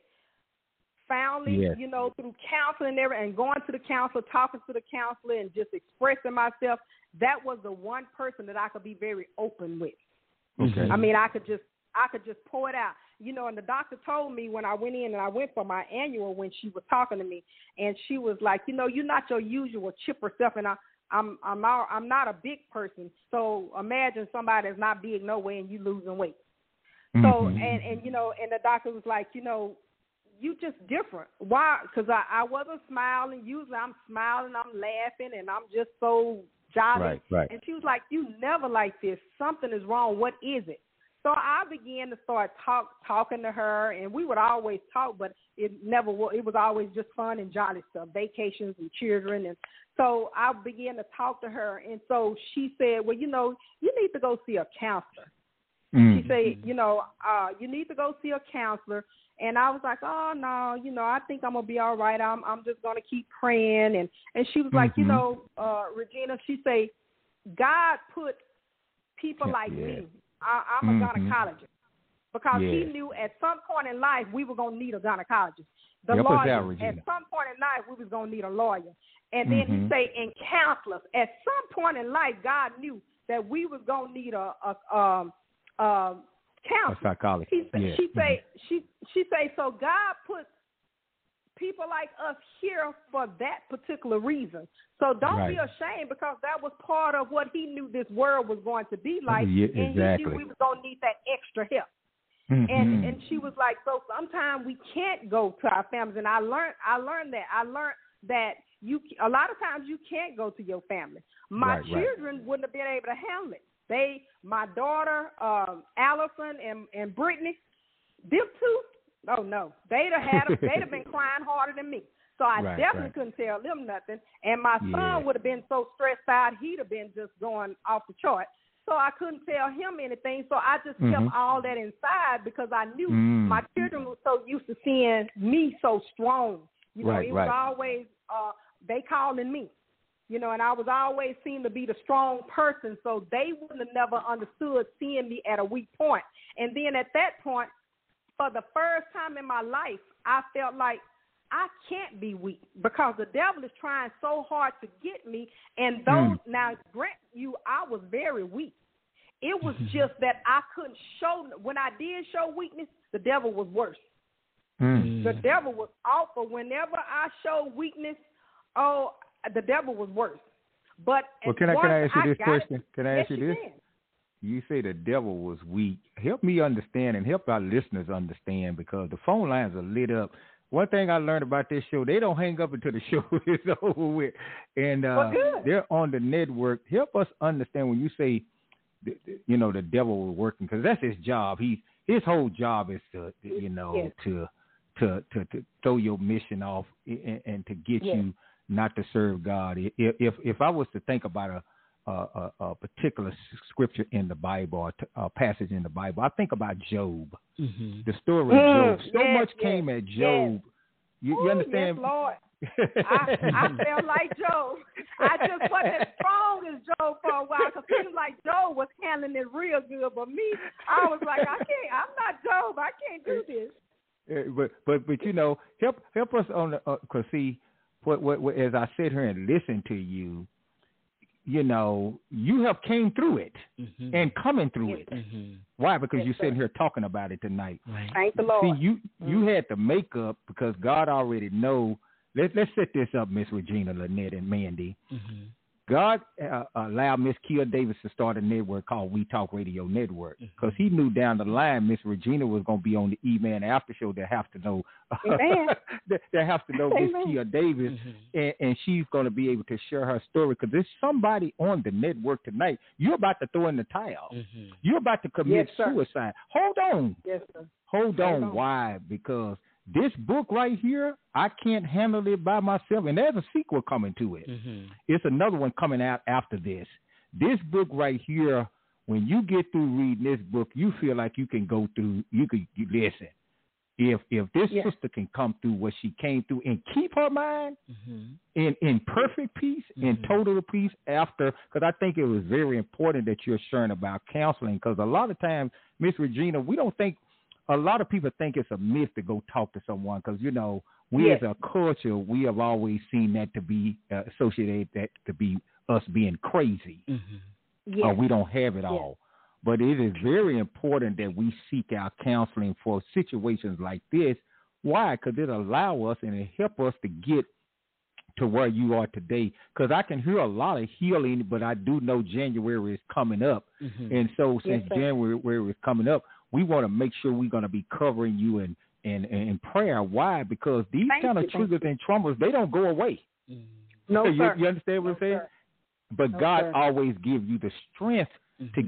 Finally, you know, through counseling and going to the counselor, talking to the counselor, and just expressing myself, that was the one person that I could be very open with. Okay. I mean, I could just pour it out. You know, and the doctor told me when I went in and I went for my annual, when she was talking to me, and she was like, you know, you're not your usual chipper self, and I'm not a big person. So imagine somebody that's not big no way and you losing weight. So and you know, and the doctor was like, you know, you just different. Why? Because I wasn't smiling. Usually I'm smiling, I'm laughing, and I'm just so jolly. Right. And she was like, you never like this. Something is wrong. What is it? So I began to start talking to her, and we would always talk, but it was always just fun and jolly stuff, vacations and children. And so I began to talk to her, and so she said, well, you know, you need to go see a counselor. She said, you know, you need to go see a counselor. And I was like, oh, no, you know, I think I'm going to be all right. I'm just going to keep praying. And she was like, you know, Regina, she said, God put people like me. I'm a gynecologist, because he knew at some point in life we were going to need a gynecologist. The lawyer, at some point in life we was going to need a lawyer. And then he say, and counselors, at some point in life God knew that we was going to need a counselor. A psychologist. She say, so God put people like us here for that particular reason. So don't be ashamed, because that was part of what he knew this world was going to be like. And he knew we was going to need that extra help. And she was like, so sometimes we can't go to our families. And I learned that. I learned that a lot of times you can't go to your family. My children wouldn't have been able to handle it. My daughter, Allison and Brittany, them two, oh no, they'd have been crying harder than me. So I definitely couldn't tell them nothing. And my son would have been so stressed out, he'd have been just going off the chart. So I couldn't tell him anything. So I just kept all that inside, because I knew my children were so used to seeing me so strong. You know, it was always they calling me. You know, and I was always seen to be the strong person, so they wouldn't have never understood seeing me at a weak point. And then at that point, for the first time in my life, I felt like I can't be weak, because the devil is trying so hard to get me. And now, grant you, I was very weak. It was just that I couldn't show. When I did show weakness, the devil was worse. The devil was awful. Whenever I showed weakness, the devil was worse. But can I ask you this question? Can I ask you this? You say the devil was weak. Help me understand, and help our listeners understand, because the phone lines are lit up. One thing I learned about this show, they don't hang up until the show is over with. And they're on the network. Help us understand when you say, you know, the devil was working, because that's his job. His whole job is to, you know, to throw your mission off and to get you not to serve God. If I was to think about a particular scripture in the Bible, or a passage in the Bible, I think about Job. The story of Job. So much came at Job. You understand? Yes, Lord. I felt like Job. I just wasn't as strong as Job for a while, because it seemed like Job was handling it real good. But me, I was like, I'm not Job. I can't do this. But you know, help us on the, because see, what as I sit here and listen to you, you know, you have came through it and coming through it. Why? Because you're sitting here talking about it tonight. Right. Thank the Lord. See, you had the makeup because God already know. Let's set this up, Miss Regina, Lynette, and Mandy. God allowed Miss Kia Davis to start a network called We Talk Radio Network because he knew down the line Miss Regina was going to be on the E-Man After Show. They have to know, they have to know Miss Kia Davis, and she's going to be able to share her story because there's somebody on the network tonight. You're about to throw in the towel. You're about to commit suicide. Hold on. Yes, sir. Hold on. Why? Because this book right here, I can't handle it by myself. And there's a sequel coming to it. It's another one coming out after this. This book right here, when you get through reading this book, you feel like you can go through, you listen. If this sister can come through what she came through and keep her mind in perfect peace, in total peace after, because I think it was very important that you're sharing about counseling, because a lot of times, Miss Regina, we don't think, a lot of people think it's a myth to go talk to someone because, you know, we as a culture, we have always seen that to be associated that to be us being crazy. Or we don't have it all. But it is very important that we seek out counseling for situations like this. Why? Because it allows us and it helps us to get to where you are today. Because I can hear a lot of healing, but I do know January is coming up. And so since January is coming up, we want to make sure we're going to be covering you in prayer. Why? Because these kind of triggers and traumas, they don't go away. No, you, sir. You understand what I'm saying? But God always gives you the strength to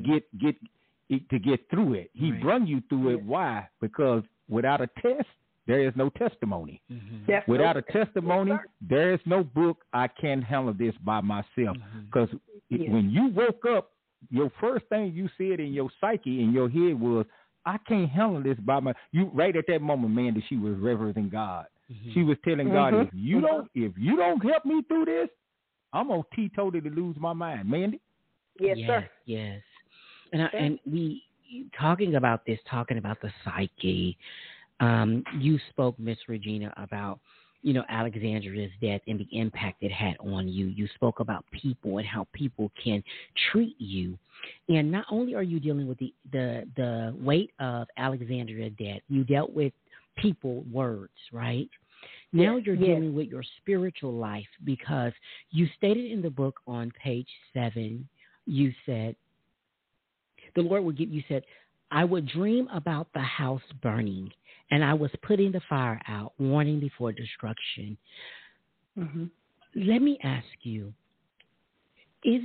get through it. He brung you through it. Why? Because without a test, there is no testimony. Without a testimony, there is no book. I can't handle this by myself. Because when you woke up, your first thing you said in your psyche, in your head was, I can't handle this by my. You right at that moment, man, that she was reverencing God. She was telling God, if you don't help me through this, I'm gonna teetotally lose my mind, Mandy. Yes, sir. Yes. And we talking about the psyche. You spoke, Miss Regina, about, you know, Alexandria's death and the impact it had on you. You spoke about people and how people can treat you. And not only are you dealing with the weight of Alexandria's death, you dealt with people, words, right? Now you're dealing with your spiritual life, because you stated in the book on page 7, you said, the Lord would give, you said, I would dream about the house burning, and I was putting the fire out, warning before destruction. Let me ask you, is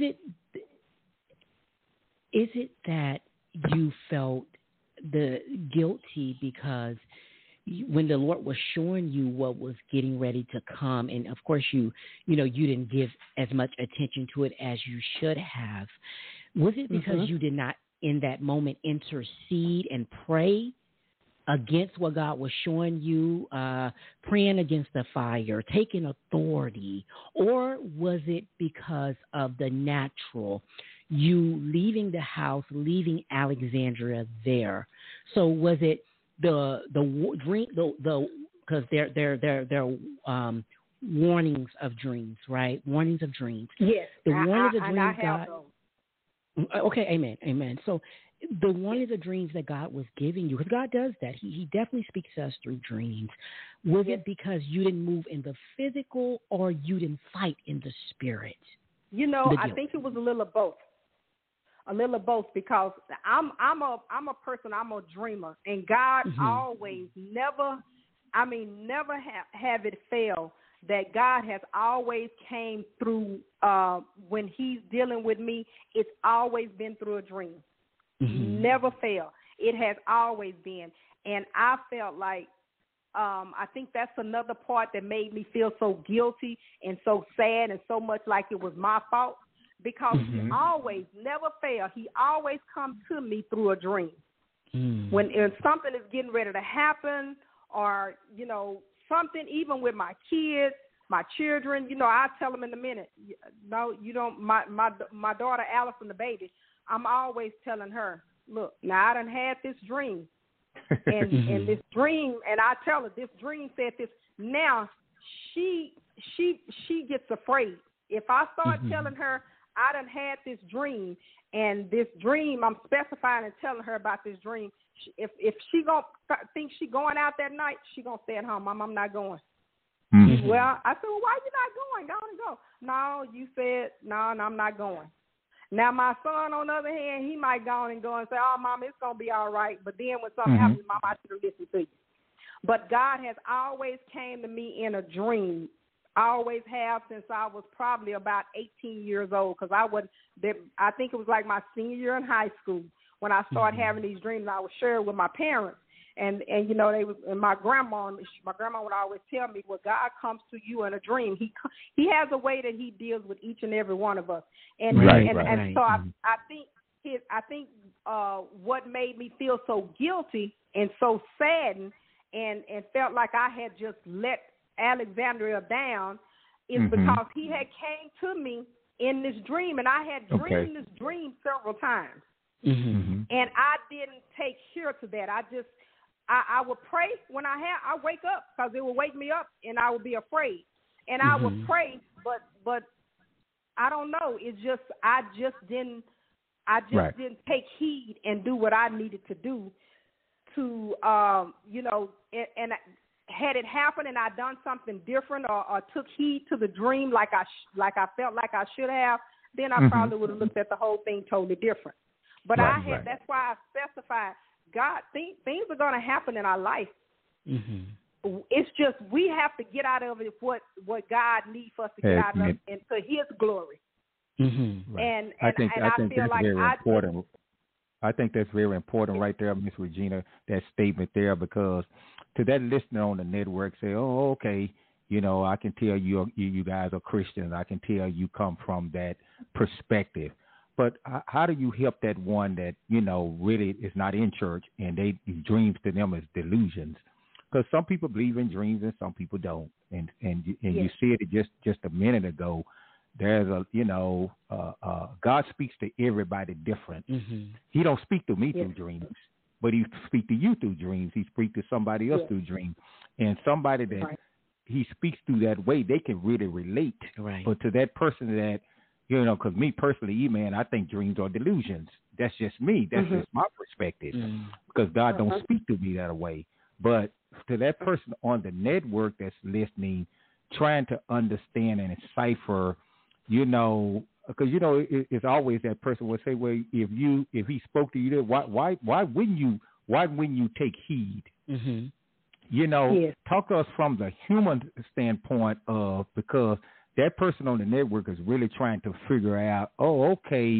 it that you felt the guilty because when the Lord was showing you what was getting ready to come, and of course you didn't give as much attention to it as you should have, was it because you did not in that moment intercede and pray against what God was showing you, praying against the fire, taking authority, or was it because of the natural, you leaving the house, leaving Alexandria there? So was it the dream, because they're warnings of dreams, right? Warnings of dreams. Yes. The warnings of dreams, I have God. those. Okay, amen. So the one of the dreams that God was giving you, because God does that. He definitely speaks to us through dreams. Was it because you didn't move in the physical, or you didn't fight in the spirit? You know, I think it was a little of both. A little of both, because I'm a person, I'm a dreamer, and God always never have it fail that God has always came through when He's dealing with me. It's always been through a dream. Never fail. It has always been, and I felt like I think that's another part that made me feel so guilty and so sad and so much like it was my fault. Because He always never fail. He always comes to me through a dream. When something is getting ready to happen, or, you know, something, even with my kids, my children, you know, I tell them in a minute, no, you don't, my daughter Allison, the baby, I'm always telling her, look, now I done had this dream. And this dream, and I tell her, this dream said this. Now, she she gets afraid. If I start telling her I done had this dream, and this dream I'm specifying and telling her about this dream, if she gonna think she going out that night, she gonna stay at home. Mom, I'm not going. Mm-hmm. Well, I said, well, why you not going? Go on and go. No, you said no, I'm not going. Now my son, on the other hand, he might go on and go and say, oh, Mom, it's gonna be all right. But then when something happens, Mom, I should have listened to you. But God has always came to me in a dream. I always have since I was probably about 18 years old, because I think it was like my senior year in high school when I started having these dreams. I would share with my parents, and you know, my grandma would always tell me, well, God comes to you in a dream. He has a way that he deals with each and every one of us, and so I think what made me feel so guilty and so saddened and felt like I had just let Alexandria down is because he had came to me in this dream, and I had dreamed this dream several times, and I didn't take heed to that. I would pray when I wake up, because it would wake me up, and I would be afraid, and I would pray, but I don't know. It's just I just didn't take heed and do what I needed to do to you know, and had it happened and I done something different or took heed to the dream like I felt like I should have, then I probably would have looked at the whole thing totally different. But that's why I specified, God, things are going to happen in our life. It's just we have to get out of it what God needs us to get out of it into His glory. And I think that's very important. I think that's very important right there, Miss Regina, that statement there, because to that listener on the network say, oh, okay, you know, I can tell you guys are Christians. I can tell you come from that perspective. But how do you help that one that, you know, really is not in church and dreams to them is delusions? Because some people believe in dreams and some people don't. And you said it just a minute ago. There's God speaks to everybody different. He don't speak to me through dreams, but he speaks to you through dreams. He speaks to somebody else through dreams. And somebody that he speaks through that way, they can really relate. Right. But to that person that, you know, because me personally, man, I think dreams are delusions. That's just me. That's just my perspective, because God don't speak to me that way. But to that person on the network that's listening, trying to understand and decipher, you know, because, you know, it's always that person will say, well, if he spoke to you, why wouldn't you take heed? You know, talk to us from the human standpoint of, because that person on the network is really trying to figure out, and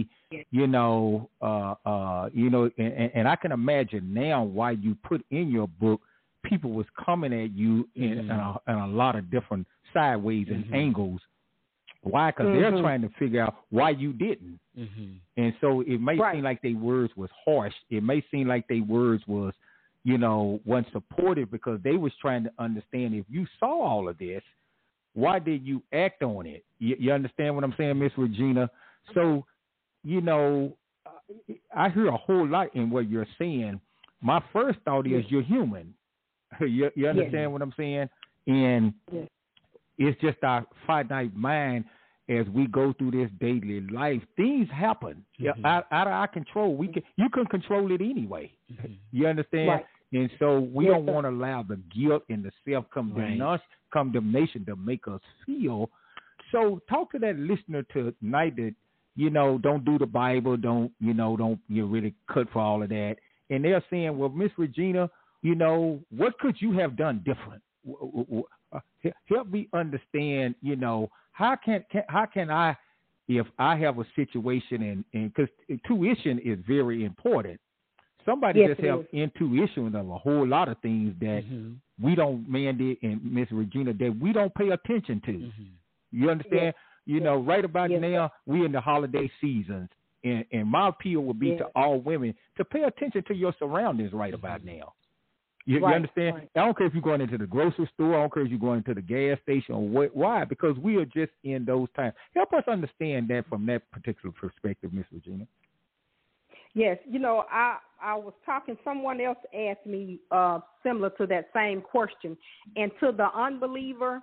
I can imagine now why you put in your book, people was coming at you in a lot of different sideways and angles. Why? Because they're trying to figure out why you didn't. And so it may seem like their words was harsh. It may seem like their words was, you know, wasn't supportive, because they was trying to understand, if you saw all of this, why did you act on it? You understand what I'm saying, Miss Regina? So, you know, I hear a whole lot in what you're saying. My first thought is you're human. You understand what I'm saying? And it's just our finite mind as we go through this daily life. Things happen out of our control. You can control it anyway. You understand? Right. And so we don't want to allow the guilt and the self-condemnation to make us feel. So talk to that listener tonight that, you know, don't do the Bible, don't really cut for all of that. And they're saying, well, Miss Regina, you know, what could you have done different? Help me understand, you know, how can I, if I have a situation, and because intuition is very important. Somebody just have intuition of a whole lot of things that we don't, Mandy and Miss Regina, that we don't pay attention to. You understand? You know, right about now, we're in the holiday seasons, and my appeal would be to all women to pay attention to your surroundings right about now. You understand? Right. I don't care if you're going into the grocery store. I don't care if you're going to the gas station. Why? Because we are just in those times. Help us understand that from that particular perspective, Miss Regina. Yes. You know, I was talking, someone else asked me similar to that same question. And to the unbeliever,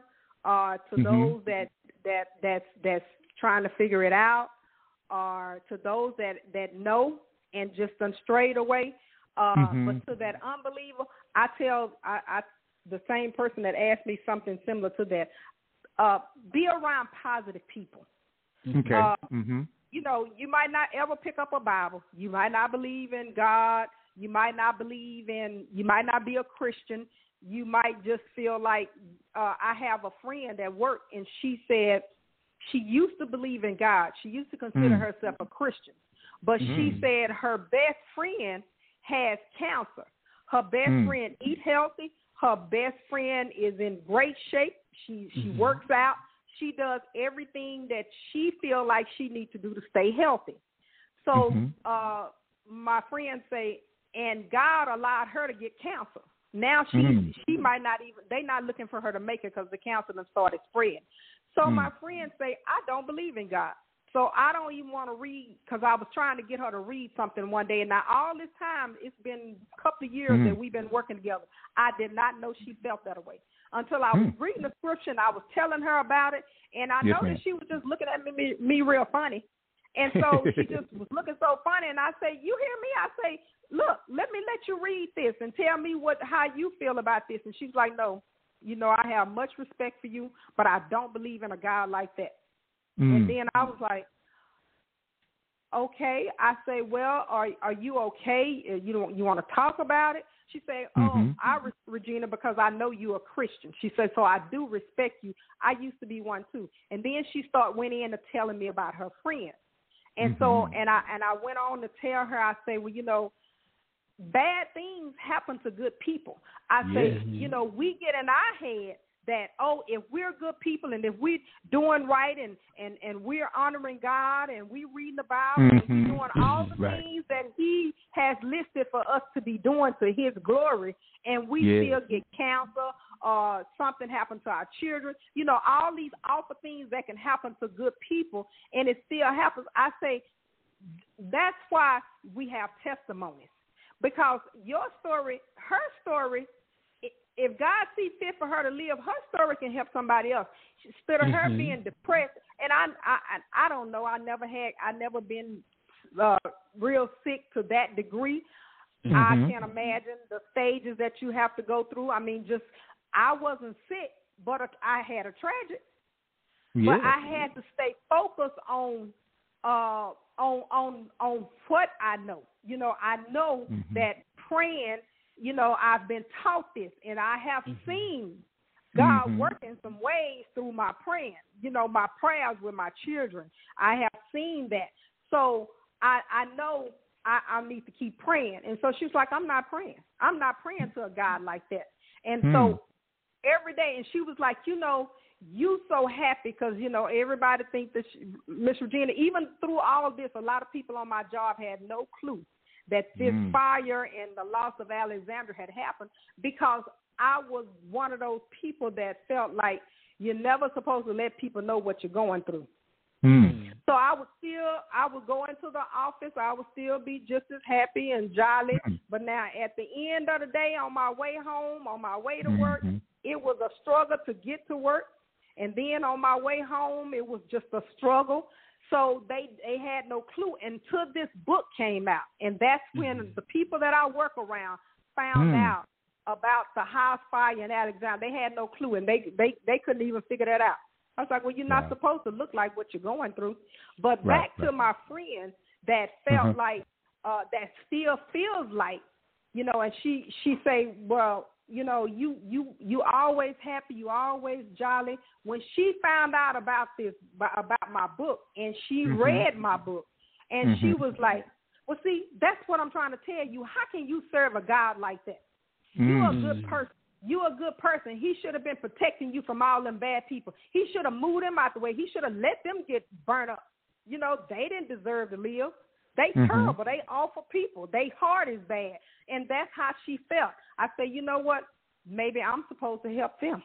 to those that's trying to figure it out, or to those that know and just done strayed away. But to that unbeliever, I tell the same person that asked me something similar to that, be around positive people. Okay. You know, you might not ever pick up a Bible. You might not believe in God. You might not be a Christian. You might just feel like, I have a friend at work, and she said she used to believe in God. She used to consider herself a Christian. But she said her best friend has cancer. Her best friend eat healthy. Her best friend is in great shape. She works out. She does everything that she feels like she needs to do to stay healthy. So my friend say, and God allowed her to get cancer. Now she might not even, they're not looking for her to make it because the cancer done started spreading. So my friend say, I don't believe in God. So I don't even want to read, because I was trying to get her to read something one day. And now all this time, it's been a couple of years that we've been working together. I did not know she felt that way. Until I was reading the scripture and I was telling her about it. And I noticed she was just looking at me real funny. And so she just was looking so funny. And I say, you hear me? I say, look, let me let you read this and tell me how you feel about this. And she's like, no, you know, I have much respect for you, but I don't believe in a God like that. And then I was like, okay. I say, well, are you okay? You want to talk about it? She said, Regina, because I know you're a Christian. She said, so I do respect you. I used to be one too. And then she went into telling me about her friend. And so, and I went on to tell her, I say, well, you know, bad things happen to good people. I say, you know, we get in our head that, if we're good people and if we're doing right and we're honoring God and we're reading the Bible and we're doing all the things that he has listed for us to be doing to his glory, and we still get cancer or something happen to our children, you know, all these awful things that can happen to good people, and it still happens. I say that's why we have testimonies, because your story, her story, if God sees fit for her to live, her story can help somebody else. Instead of her being depressed, and I don't know, I never been real sick to that degree. I can't imagine the stages that you have to go through. I mean, I wasn't sick, but I had a tragedy. But I had to stay focused on what I know. You know, I know that praying. You know, I've been taught this, and I have seen God work in some ways through my praying. You know, my prayers with my children. I have seen that. So I know I need to keep praying. And so she was like, I'm not praying. I'm not praying to a God like that. And so every day, and she was like, you know, you so happy because, you know, everybody thinks that Miss Regina, even through all of this, a lot of people on my job had no clue that this fire and the loss of Alexandra had happened, because I was one of those people that felt like you're never supposed to let people know what you're going through. So I would go into the office. I would still be just as happy and jolly. But now at the end of the day, on my way home, on my way to work, it was a struggle to get to work. And then on my way home, it was just a struggle. So they had no clue until this book came out. And that's when the people that I work around found out about the house fire in Alexandria. They had no clue, and they couldn't even figure that out. I was like, well, you're not supposed to look like what you're going through. But back to my friend that felt like, that still feels like, you know, and she say, well, you know, you always happy, you always jolly. When she found out about this, about my book, and she read my book, and she was like, well, see, that's what I'm trying to tell you. How can you serve a God like that? You're a good person. You're a good person. He should have been protecting you from all them bad people. He should have moved them out the way. He should have let them get burnt up. You know, they didn't deserve to live. They terrible. They awful people. They heart is bad. And that's how she felt. I say, you know what? Maybe I'm supposed to help them.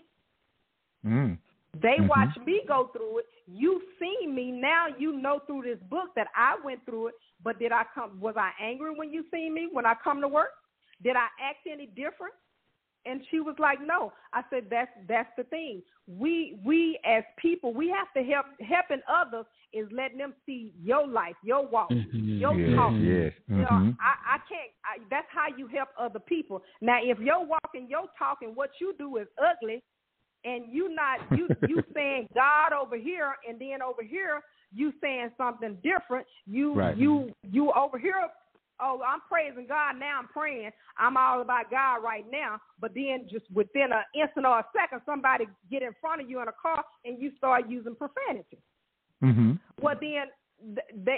They watch me go through it. You've seen me. Now you know through this book that I went through it. But was I angry when you seen me when I come to work? Did I act any different? And she was like, no. I said, that's the thing. We as people, we have to helping others is letting them see your life, your walk, your talk. Yes. You know, I can't. That's how you help other people. Now, if your walk and your talk and what you do is ugly, and you saying God over here, and then over here you saying something different. You over here. Oh, I'm praising God now. I'm praying. I'm all about God right now. But then just within an instant or a second, somebody get in front of you in a car and you start using profanity. Mm-hmm. Well, then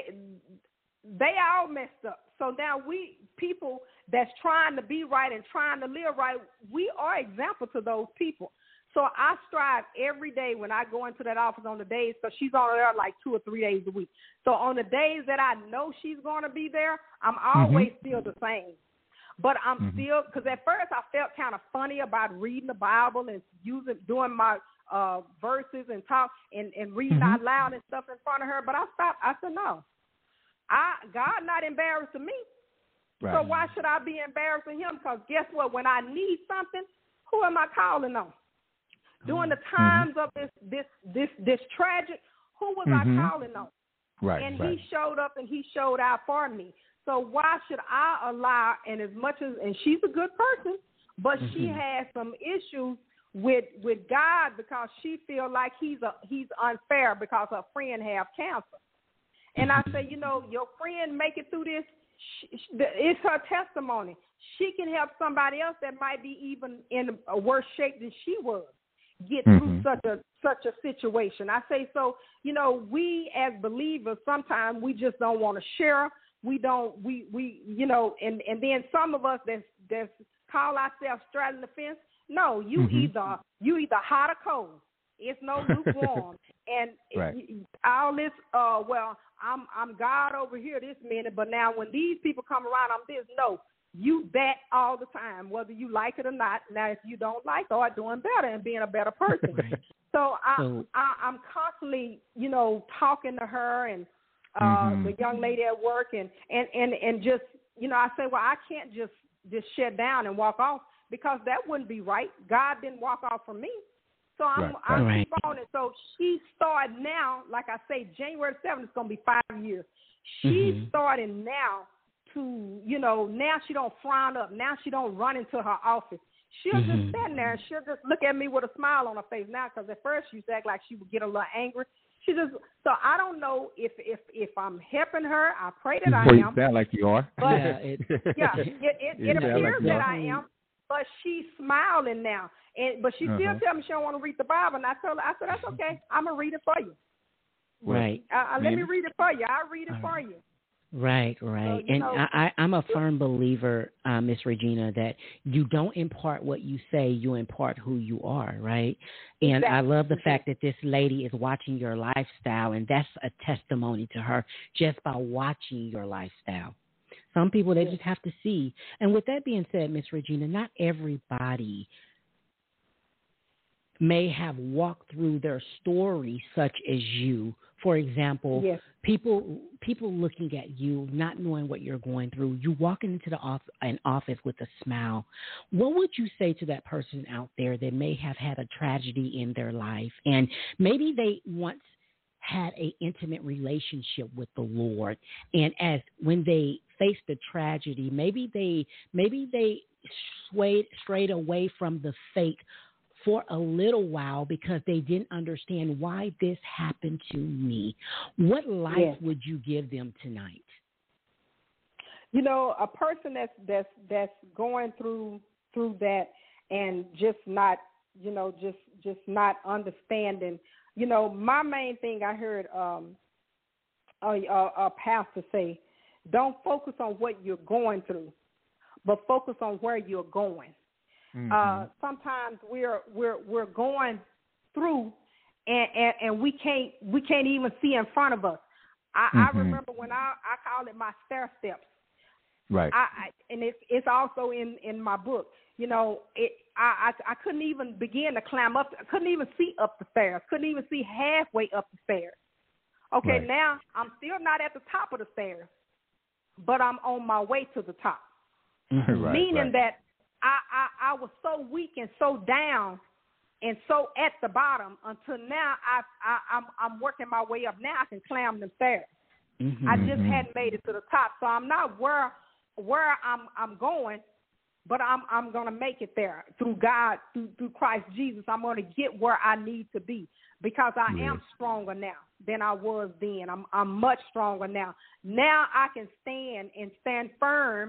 they all messed up. So now we, people that's trying to be right and trying to live right, we are example to those people. So I strive every day when I go into that office on the days, because she's on there like 2 or 3 days a week. So on the days that I know she's going to be there, I'm always still the same. But I'm still, because at first I felt kind of funny about reading the Bible and doing my verses and talk and reading out loud and stuff in front of her. But I stopped. I said, no, God not embarrassing me. Right. So why should I be embarrassing him? Because guess what? When I need something, who am I calling on? During the times of this tragic, who was I calling on? Right. And he showed up and he showed out for me. So why should I allow? And as much as, and she's a good person, but she has some issues with God because she feel like he's unfair because her friend have cancer. And I say, you know, your friend make it through this. It's her testimony. She can help somebody else that might be even in a worse shape than she was get through such a situation. I say, so, you know, we as believers, sometimes we just don't want to share. We you know, and then some of us that's call ourselves straddling the fence. No, you either hot or cold. It's no lukewarm. And all this, well, I'm God over here this minute, but now when these people come around, I'm this. No, you that all the time, whether you like it or not. Now, if you don't like, start doing better and being a better person. So I'm constantly, you know, talking to her and the young lady at work and just, you know, I say, well, I can't just shut down and walk off because that wouldn't be right. God didn't walk off from me. So I'm keep on it. So she started now, like I say, January 7th is going to be 5 years. She's starting now to, you know, now she don't frown up. Now she don't run into her office. She'll just stand there and she'll just look at me with a smile on her face now, because at first she used to act like she would get a little angry. So I don't know if I'm helping her. I pray that I am. You sound like you are. But it appears that I am. But she's smiling now. But she still tells me she don't want to read the Bible. And I said, that's okay. I'm going to read it for you. Right. Let me read it for you. I'll read it for you. Right. So, and I'm a firm believer, Miss Regina, that you don't impart what you say, you impart who you are, right? And I love the fact that this lady is watching your lifestyle, and that's a testimony to her just by watching your lifestyle. Some people, they just have to see. And with that being said, Miss Regina, not everybody may have walked through their story such as you. For example, people looking at you, not knowing what you're going through, you walking into an office with a smile. What would you say to that person out there that may have had a tragedy in their life, and maybe they once had an intimate relationship with the Lord, and when they faced the tragedy, maybe they strayed away from the faith for a little while because they didn't understand why this happened to me. What life would you give them tonight? You know, a person that's going through that and just not, you know, just not understanding. You know, my main thing I heard a pastor say, don't focus on what you're going through, but focus on where you're going. Sometimes we're going through and we can't even see in front of us. I remember when I call it my stair steps. Right. And it's also in my book. You know, I couldn't even begin to climb up. I couldn't even see up the stairs. Couldn't even see halfway up the stairs. Okay, now I'm still not at the top of the stairs, but I'm on my way to the top. Meaning that I was so weak and so down and so at the bottom until now I'm working my way up. Now I can climb the stairs. Mm-hmm. I just hadn't made it to the top, so I'm not where I'm going, but I'm going to make it there through God, through Christ Jesus. I'm going to get where I need to be because I am stronger now than I was then. I'm much stronger now. Now I can stand firm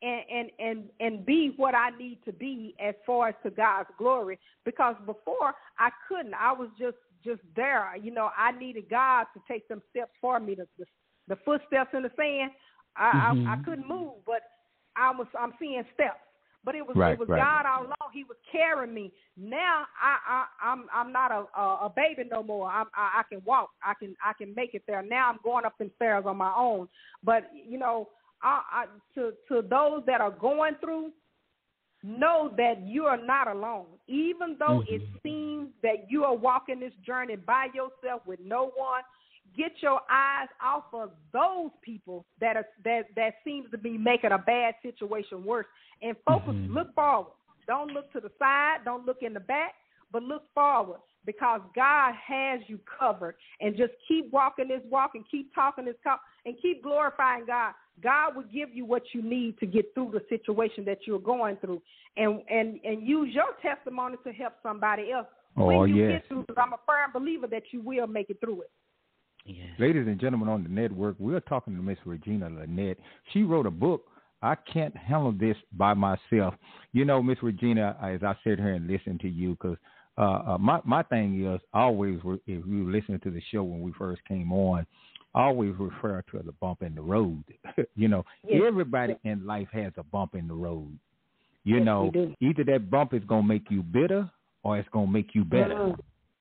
and be what I need to be as far as to God's glory. Because before I couldn't. I was just there. You know, I needed God to take some steps for me. The footsteps in the sand. I couldn't move, but I'm seeing steps. But it was God all along. He was carrying me. Now I'm not a baby no more. I can walk. I can make it there. Now I'm going up the stairs on my own. But you know, to those that are going through, know that you are not alone. Even though it seems that you are walking this journey by yourself with no one, get your eyes off of those people that seems to be making a bad situation worse, and focus. Look forward. Don't look to the side. Don't look in the back, but look forward, because God has you covered. And just keep walking this walk and keep talking this talk and keep glorifying God. God will give you what you need to get through the situation that you're going through, and use your testimony to help somebody else when you get through. Because I'm a firm believer that you will make it through it. Yes. Ladies and gentlemen on the network, we're talking to Miss Regina Lynette. She wrote a book, I Can't Handle This by Myself. You know, Miss Regina, as I sit here and listen to you, because my thing is, always, if you were listening to the show when we first came on, I always refer to the bump in the road. You know, everybody in life has a bump in the road. You know, either that bump is going to make you bitter or it's going to make you better.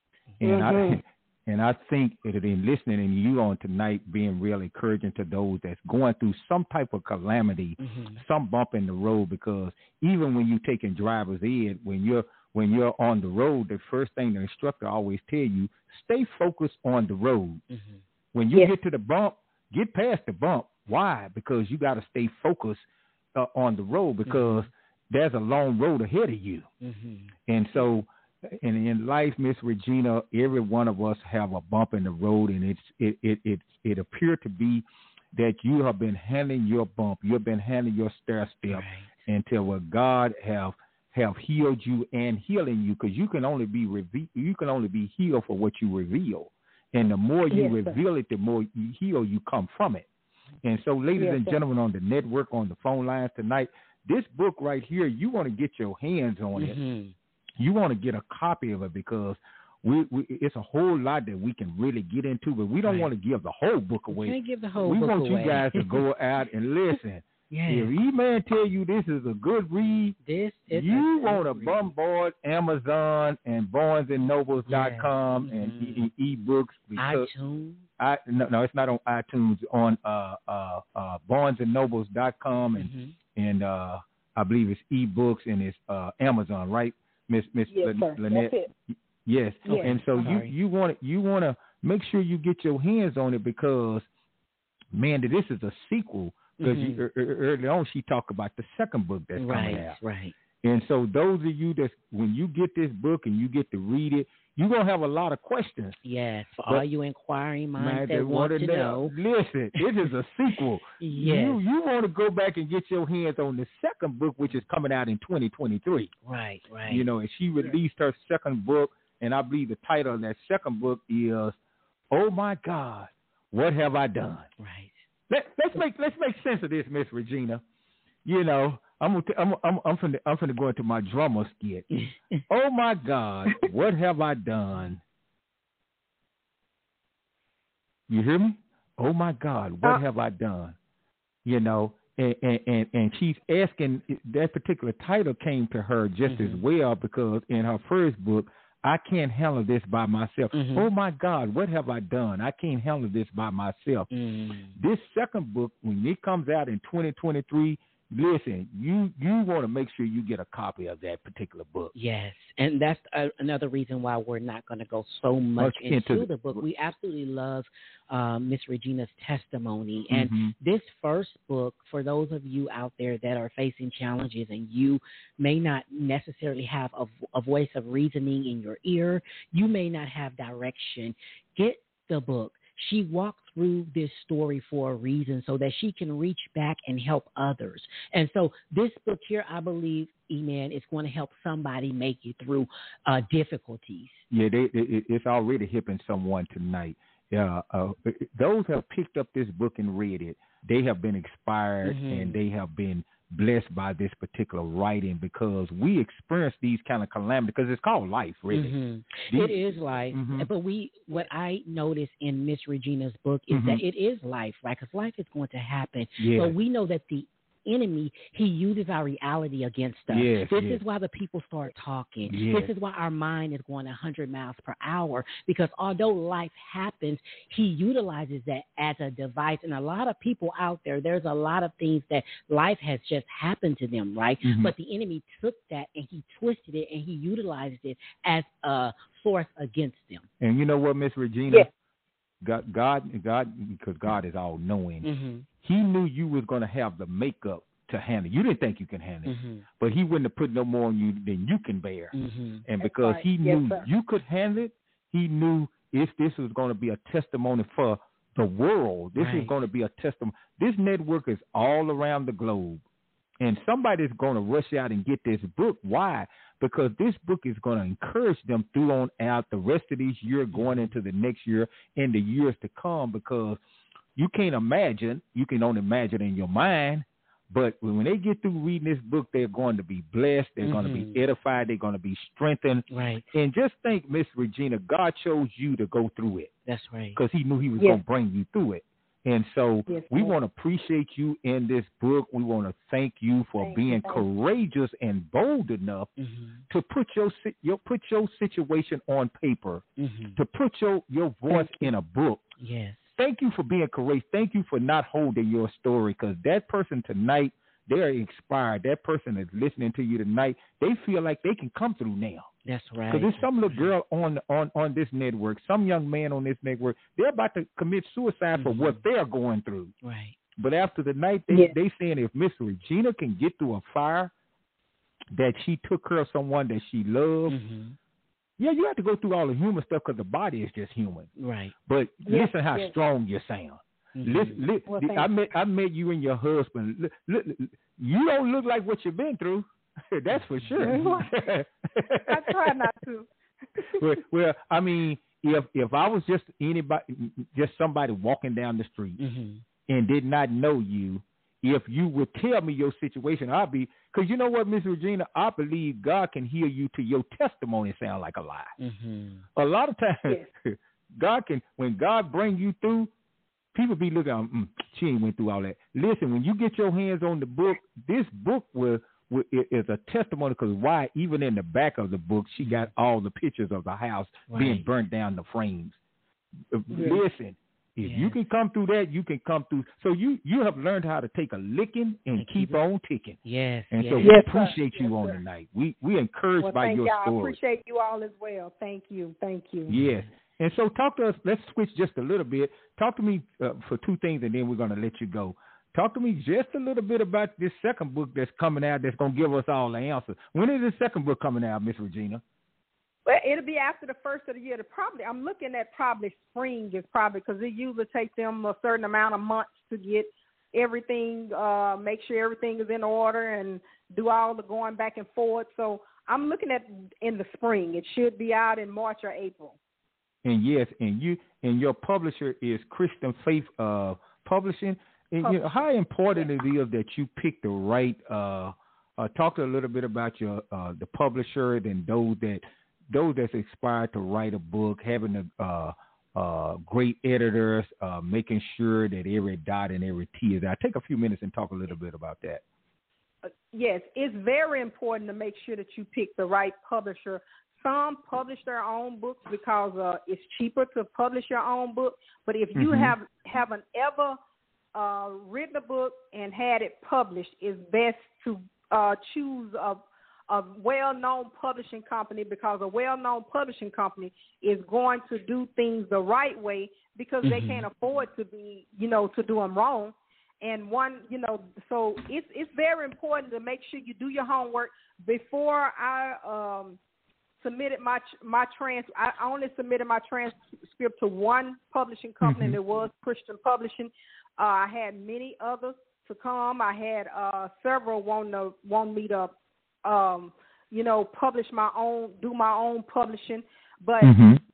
And I think that in listening and you on tonight being real encouraging to those that's going through some type of calamity, some bump in the road, because even when you're taking driver's ed, when you're on the road, the first thing the instructor always tell you, stay focused on the road. When you get to the bump, get past the bump. Why? Because you got to stay focused on the road, because there's a long road ahead of you. And so, and in life, Miss Regina, every one of us have a bump in the road, and it appeared to be that you have been handling your bump, you've been handling your stair step until where God have healed you and healing you, because you can only be healed for what you reveal, and the more you reveal it, the more you heal you come from it. And so, ladies and gentlemen on the network, on the phone lines tonight, this book right here, you want to get your hands on it. You want to get a copy of it, because it's a whole lot that we can really get into, but we don't want to give the whole book away. We can't give the whole book away. We want you guys to go out and listen. If E-Man tell you this is a good read, you want to bombard Amazon and BarnesandNobles.com and ebooks. iTunes. No, it's not on iTunes. On BarnesandNobles.com and I believe it's ebooks and it's Amazon, right, Miss Lynette? That's it. Yes. And so you want to make sure you get your hands on it, because man, this is a sequel. Because early on she talked about the second book that's coming out. Right. And so those of you that when you get this book and you get to read it, you're going to have a lot of questions. Yes, for all you inquiring minds that want to know. Listen, it is a sequel. You want to go back and get your hands on the second book, which is coming out in 2023. Right. You know, and she released her second book, and I believe the title of that second book is, Oh My God, What Have I Done? Right. Let's make sense of this, Miss Regina. You know, I'm finna go into my drummer skit. Oh my God, what have I done? You hear me? Oh my God, what have I done? You know, and she's asking, that particular title came to her just as well, because in her first book, I can't handle this by myself. Oh, my God, what have I done? I can't handle this by myself. This second book, when it comes out in 2023, listen, you want to make sure you get a copy of that particular book. Yes, and that's another reason why we're not going to go so much into the book. We absolutely love Miss Regina's testimony. And this first book, for those of you out there that are facing challenges and you may not necessarily have a voice of reasoning in your ear, you may not have direction, get the book. She walked through this story for a reason so that she can reach back and help others. And so this book here, I believe, E-Man, is going to help somebody make it through difficulties. Yeah, it's already helping someone tonight. Those who have picked up this book and read it, they have been inspired and they have been blessed by this particular writing, because we experience these kind of calamities, because it's called life, really. It is life. But what I noticed in Miss Regina's book is that it is life, right? Because life is going to happen. Yeah. But we know that the enemy, he uses our reality against us. This is why the people start talking. This is why our mind is going 100 miles per hour, because although life happens, he utilizes that as a device. And a lot of people out there, there's a lot of things that life has just happened to them, right? But the enemy took that and he twisted it and he utilized it as a force against them. And you know what, Miss Regina? God, because God is all knowing. He knew you was going to have the makeup to handle. You didn't think you can handle it, but he wouldn't have put no more on you than you can bear. And because he knew you could handle it, he knew if this was going to be a testimony for the world, this is going to be a testimony. This network is all around the globe, and somebody's going to rush out and get this book. Why? Because this book is going to encourage them through on out the rest of this year, going into the next year and the years to come, because you can't imagine. You can only imagine in your mind. But when they get through reading this book, they're going to be blessed. They're going to be edified. They're going to be strengthened. Right. And just think, Miss Regina, God chose you to go through it. That's right. Because he knew he was going to bring you through it. And so we want to appreciate you in this book. We want to thank you for being courageous and bold enough to put your situation on paper, to put your voice in a book. Yes. Thank you for being courageous. Thank you for not holding your story, because that person tonight, they're inspired. That person is listening to you tonight. They feel like they can come through now. That's right. Because there's some little girl on this network, some young man on this network, they're about to commit suicide for what they're going through. Right. But after the night, they saying if Miss Regina can get through a fire, that she took care of someone that she loved. Yeah, you have to go through all the human stuff because the body is just human. Right. But listen how strong you sound. I met you and your husband. You don't look like what you've been through. That's for sure. I try not to. well, I mean, if I was just somebody walking down the street and did not know you, if you would tell me your situation, I'd be, because you know what, Miss Regina, I believe God can heal you to your testimony sound like a lie. A lot of times, God can, when God bring you through, people be looking, she ain't went through all that. Listen, when you get your hands on the book, this book is a testimony, because why? Even in the back of the book, she got all the pictures of the house being burnt down, the frames. Listen. If you can come through that, you can come through. So you have learned how to take a licking and keep on ticking. Yes. And so we appreciate you on tonight. We encouraged by your story. I appreciate you all as well. Thank you. Yes. And so talk to us. Let's switch just a little bit. Talk to me for two things, and then we're going to let you go. Talk to me just a little bit about this second book that's coming out that's going to give us all the answers. When is the second book coming out, Miss Regina? Well, it'll be after the first of the year. I'm looking at probably spring is probably, because it usually takes them a certain amount of months to get everything, make sure everything is in order and do all the going back and forth. So I'm looking at in the spring. It should be out in March or April. And yes, and your publisher is Christian Faith Publishing. And you know, how important it is that you pick the right. Talk a little bit about your the publisher and those that's inspired to write a book, having great editors, making sure that every dot and every T is out. Take a few minutes and talk a little bit about that. Yes, it's very important to make sure that you pick the right publisher. Some publish their own books because it's cheaper to publish your own book. But if you haven't ever written a book and had it published, it's best to choose a well-known publishing company, because a well-known publishing company is going to do things the right way, because they can't afford to be, to do them wrong. And so it's very important to make sure you do your homework. Before I submitted my I only submitted my transcript to one publishing company, and it was Christian Publishing. I had many others to come. I had several want me to publish do my own publishing, but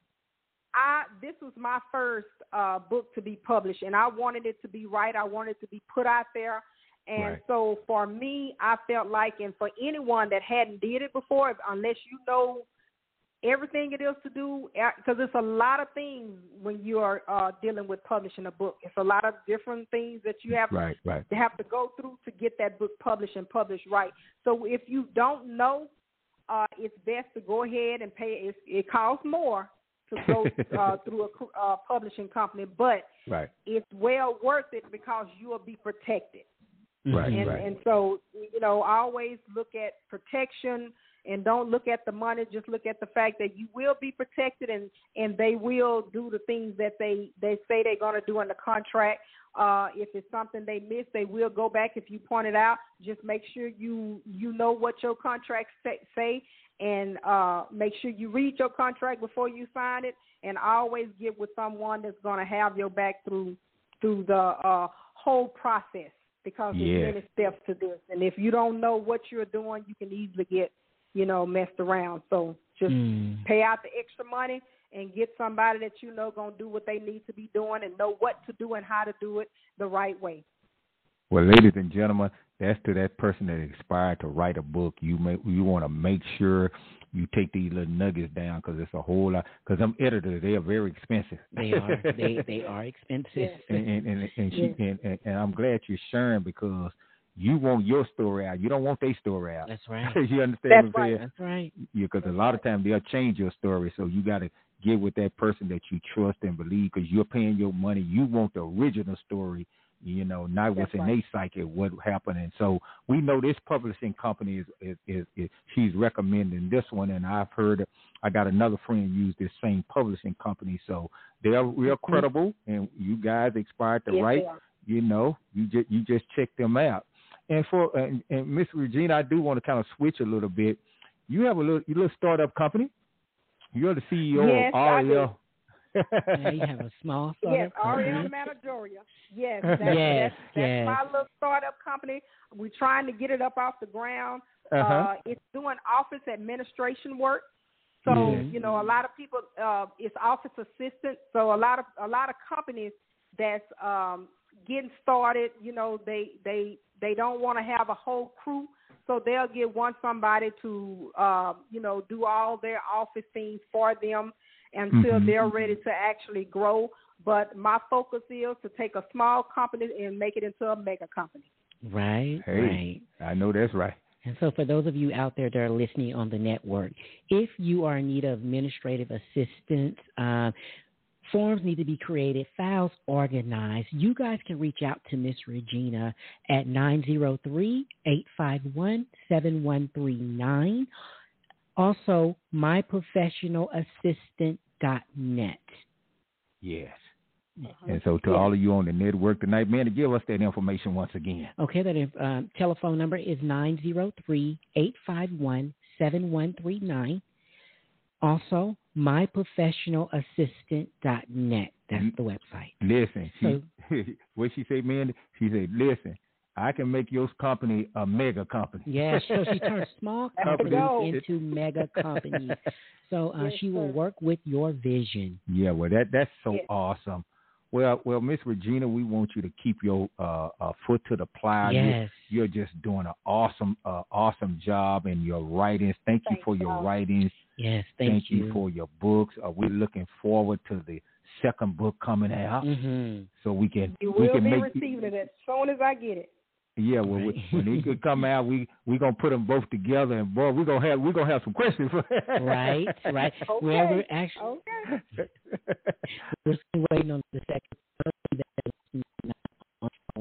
this was my first book to be published, and I wanted it to be right. I wanted it to be put out there. And so for me, I felt like, and for anyone that hadn't did it before, unless you know everything it is to do, because it's a lot of things when you are dealing with publishing a book. It's a lot of different things that you have to have to go through to get that book published and published right. So if you don't know, it's best to go ahead and pay. It costs more to go through a publishing company, but it's well worth it because you will be protected. And so, always look at protection and don't look at the money. Just look at the fact that you will be protected, and they will do the things that they say they're going to do in the contract. If it's something they miss, they will go back. If you point it out, just make sure you know what your contracts say, and make sure you read your contract before you sign it, and always get with someone that's going to have your back through the whole process, because there's many steps to this. And if you don't know what you're doing, you can easily get, messed around. So just pay out the extra money and get somebody that going to do what they need to be doing and know what to do and how to do it the right way. Well, ladies and gentlemen, that's to that person that aspired to write a book. You want to make sure you take these little nuggets down, because it's a whole lot. Because them editors, they are very expensive. They are. They are expensive. And I'm glad you're sharing, because you want your story out. You don't want their story out. That's right. You understand what I'm saying? That's right. Because a lot of times they'll change your story. So you got to get with that person that you trust and believe, because you're paying your money. You want the original story, not what's in their psyche, what happened. And so we know this publishing company is she's recommending this one, and I've heard I got another friend use this same publishing company, so they're real credible. And you guys expired the right, you just check them out. And for and Miss Regina, I do want to kind of switch a little bit. You have a little startup company. You're the CEO of REL. Yeah, you have a small startup company. Yes, REL Atlanta, Georgia. Yes, that's my little startup company. We're trying to get it up off the ground. It's doing office administration work. So a lot of people, it's office assistant. So a lot of companies that's getting started, they don't want to have a whole crew. So they'll get somebody to, do all their office things for them until they're ready to actually grow. But my focus is to take a small company and make it into a mega company. Right, right. I know that's right. And so for those of you out there that are listening on the network, if you are in need of administrative assistance, forms need to be created, files organized. You guys can reach out to Miss Regina at 903-851-7139. Also, myprofessionalassistant.net. Yes. And so to all of you on the network tonight, man, to give us that information once again. Okay, that telephone number is 903-851-7139. Also, myprofessionalassistant.net. That's the website. Listen, what she say, man? She said, listen, I can make your company a mega company. Yeah, so she turns small companies into mega companies. So she will work with your vision. Yeah, well, that's so awesome. Well, Miss Regina, we want you to keep your foot to the plow. Yes. You're just doing an awesome job in your writings. Thank you for your writings. Yes, thank you. Thank you for your books. We're looking forward to the second book coming out, so we can be receiving it as soon as I get it. Yeah, well, when it could come out, we gonna put them both together, and boy, we're gonna have some questions. Right. Okay. Well, we're actually we're still waiting on the second.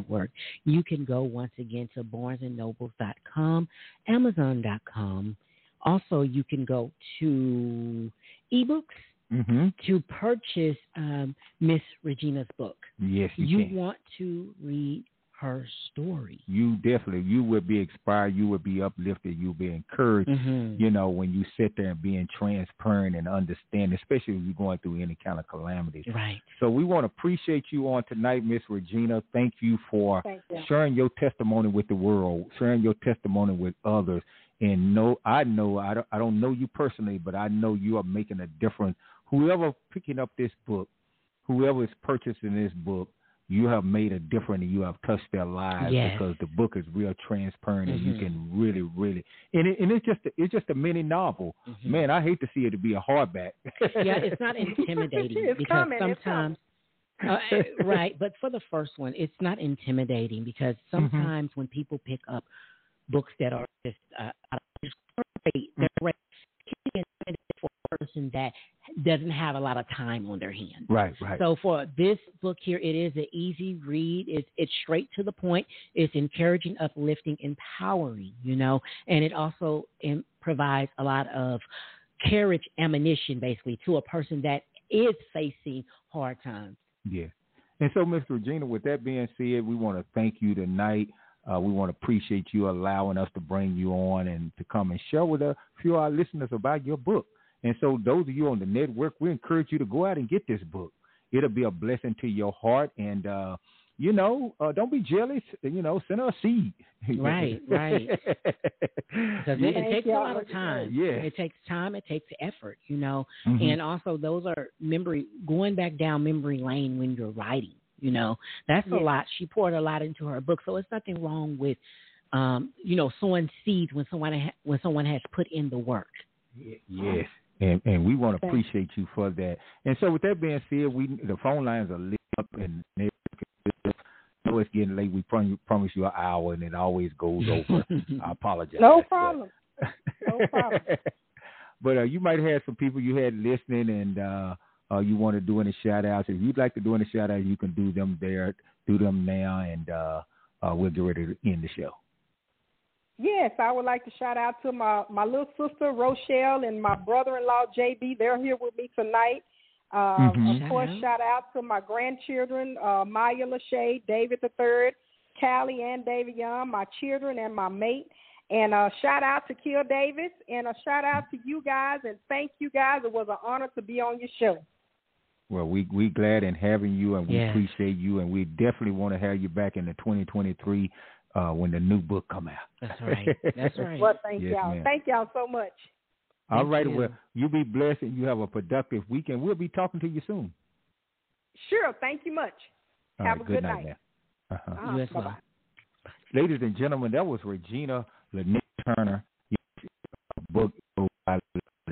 Network. You can go once again to barnesandnobles.com, amazon.com. Also, you can go to eBooks to purchase Miss Regina's book. Yes, you can. You want to read her story. You will be inspired, you will be uplifted, you'll be encouraged, when you sit there and being transparent and understand, especially if you're going through any kind of calamities. Right. So we want to appreciate you on tonight, Miss Regina. Thank you for sharing your testimony with the world, sharing your testimony with others. And I don't know you personally, but I know you are making a difference. Whoever picking up this book, whoever is purchasing this book, you have made a difference and you have touched their lives because the book is real transparent and you can really, really, and it's just a mini novel. Man, I hate to see it to be a hardback. Yeah, it's not intimidating because sometimes, right, but for the first one, it's not intimidating because sometimes when people pick up books that are just they're great, for a person that doesn't have a lot of time on their hands. Right. So for this book here, it is an easy read. It's straight to the point. It's encouraging, uplifting, empowering, and it also provides a lot of courage, ammunition, basically, to a person that is facing hard times. Yeah. And so, Ms. Regina, with that being said, we want to thank you tonight. We want to appreciate you allowing us to bring you on and to come and share with a few of our listeners about your book. And so those of you on the network, we encourage you to go out and get this book. It'll be a blessing to your heart. And, don't be jealous. Send her a seed. Right. Because it takes a lot of time. Yeah. It takes time. It takes effort, And also those are going back down memory lane when you're writing. That's a lot. She poured a lot into her book, so it's nothing wrong with, sowing seeds when someone has put in the work. Yes, and we want to appreciate you for that. And so, with that being said, the phone lines are lit up, and it's getting late. We promise you an hour, and it always goes over. I apologize. No problem. No problem. But you might have some people you had listening, and you want to do any shout-outs. If you'd like to do any shout-outs, you can do them there. Do them now, and we'll get ready to end the show. Yes, I would like to shout out to my little sister, Rochelle, and my brother-in-law, JB. They're here with me tonight. Of course, shout out to my grandchildren, Maya Lachey, David III, Callie and David Young, my children, and my mate. And a shout out to Kill Davis, and a shout out to you guys, and thank you guys. It was an honor to be on your show. Well, we glad in having you, and we appreciate you, and we definitely want to have you back in the 2023 when the new book come out. That's right. That's right. Well, thank y'all. Ma'am. Thank y'all so much. All right. Well, you be blessed, and you have a productive weekend. We'll be talking to you soon. Sure. Thank you much. All have right, a good night. Now. Bye-bye. Ladies and gentlemen, that was Regina Lynette Turner. Book. I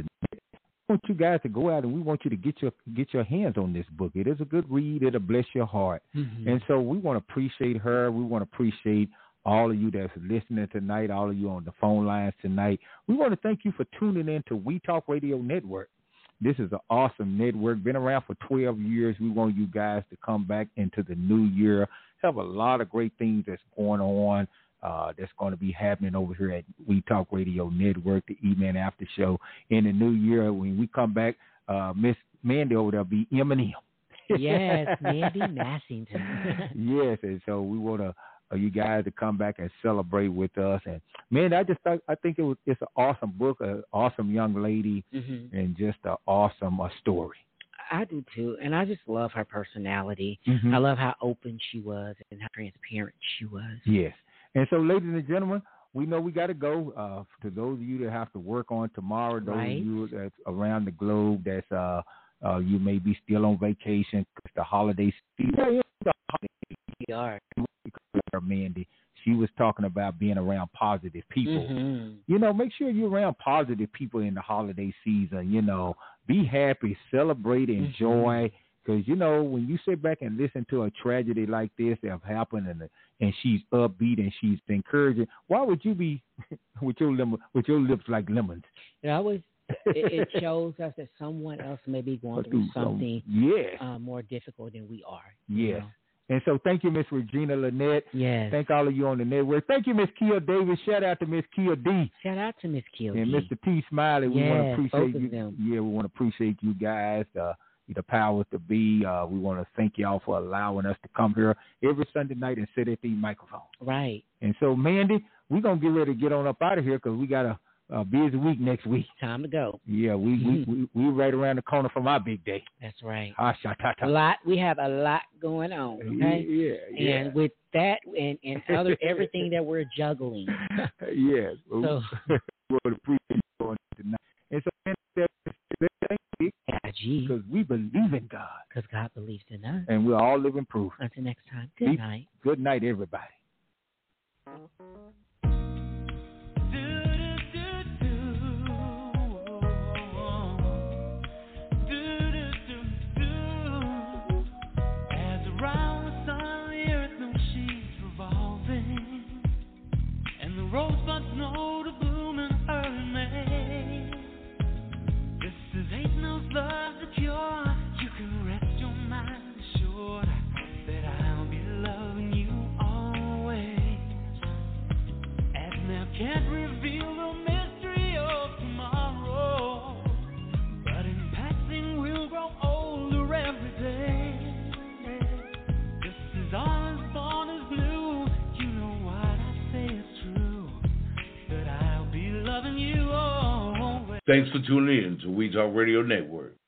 want you guys to go out, and we want you to get your hands on this book. It is a good read. It'll bless your heart. And so we want to appreciate her. We want to appreciate all of you that's listening tonight, all of you on the phone lines tonight. We want to thank you for tuning in to We Talk Radio Network. This is an awesome network. Been around for 12 years. We want you guys to come back into the new year. Have a lot of great things that's going on. That's going to be happening over here at We Talk Radio Network, the E-Man After Show. In the new year, when we come back, Miss Mandy over there will be M&M. Yes, Mandy Massington. Yes, and so we want you guys to come back and celebrate with us. And man, I think it's an awesome book, an awesome young lady, and just an awesome story. I do too, and I just love her personality. I love how open she was and how transparent she was. Yes. And so, ladies and gentlemen, we know we got to go. To those of you that have to work on tomorrow, those of you that's around the globe, that's you may be still on vacation because the holiday season. We are. Mandy, she was talking about being around positive people. Make sure you're around positive people in the holiday season. Be happy, celebrate, enjoy. Because, when you sit back and listen to a tragedy like this that have happened and she's upbeat and she's encouraging, why would you be with your lips like lemons? It shows us that someone else may be going through something more difficult than we are. Yes. And so thank you, Miss Regina Lynette. Yes. Thank all of you on the network. Thank you, Miss Kia Davis. Shout out to Miss Kia D. Shout out to Miss Kia D. And Mr. T. Smiley. We want to appreciate both you. of them. Yeah, we want to appreciate you guys. The powers to be. We want to thank y'all for allowing us to come here every Sunday night and sit at these microphones. Right. And so, Mandy, we're going to get ready to get on up out of here because we got a busy week next week. Time to go. Yeah, we right around the corner from our big day. That's right. We have a lot going on. Okay. Yeah. And with that and other everything that we're juggling. Yes. So we would appreciate you going tonight. And so, because we believe in God. Because God believes in us. And we're all living proof. Until next time. Good night. Good night, everybody. Rosebuds know to bloom in early May. This is ain't no love the cure. You can rest your mind assured that I'll be loving you always. And now can't reveal the mystery of tomorrow, but in passing we'll grow older every day. This is all as born as blue. You know what I say is true. Loving you always. Thanks for tuning in to We Talk Radio Network.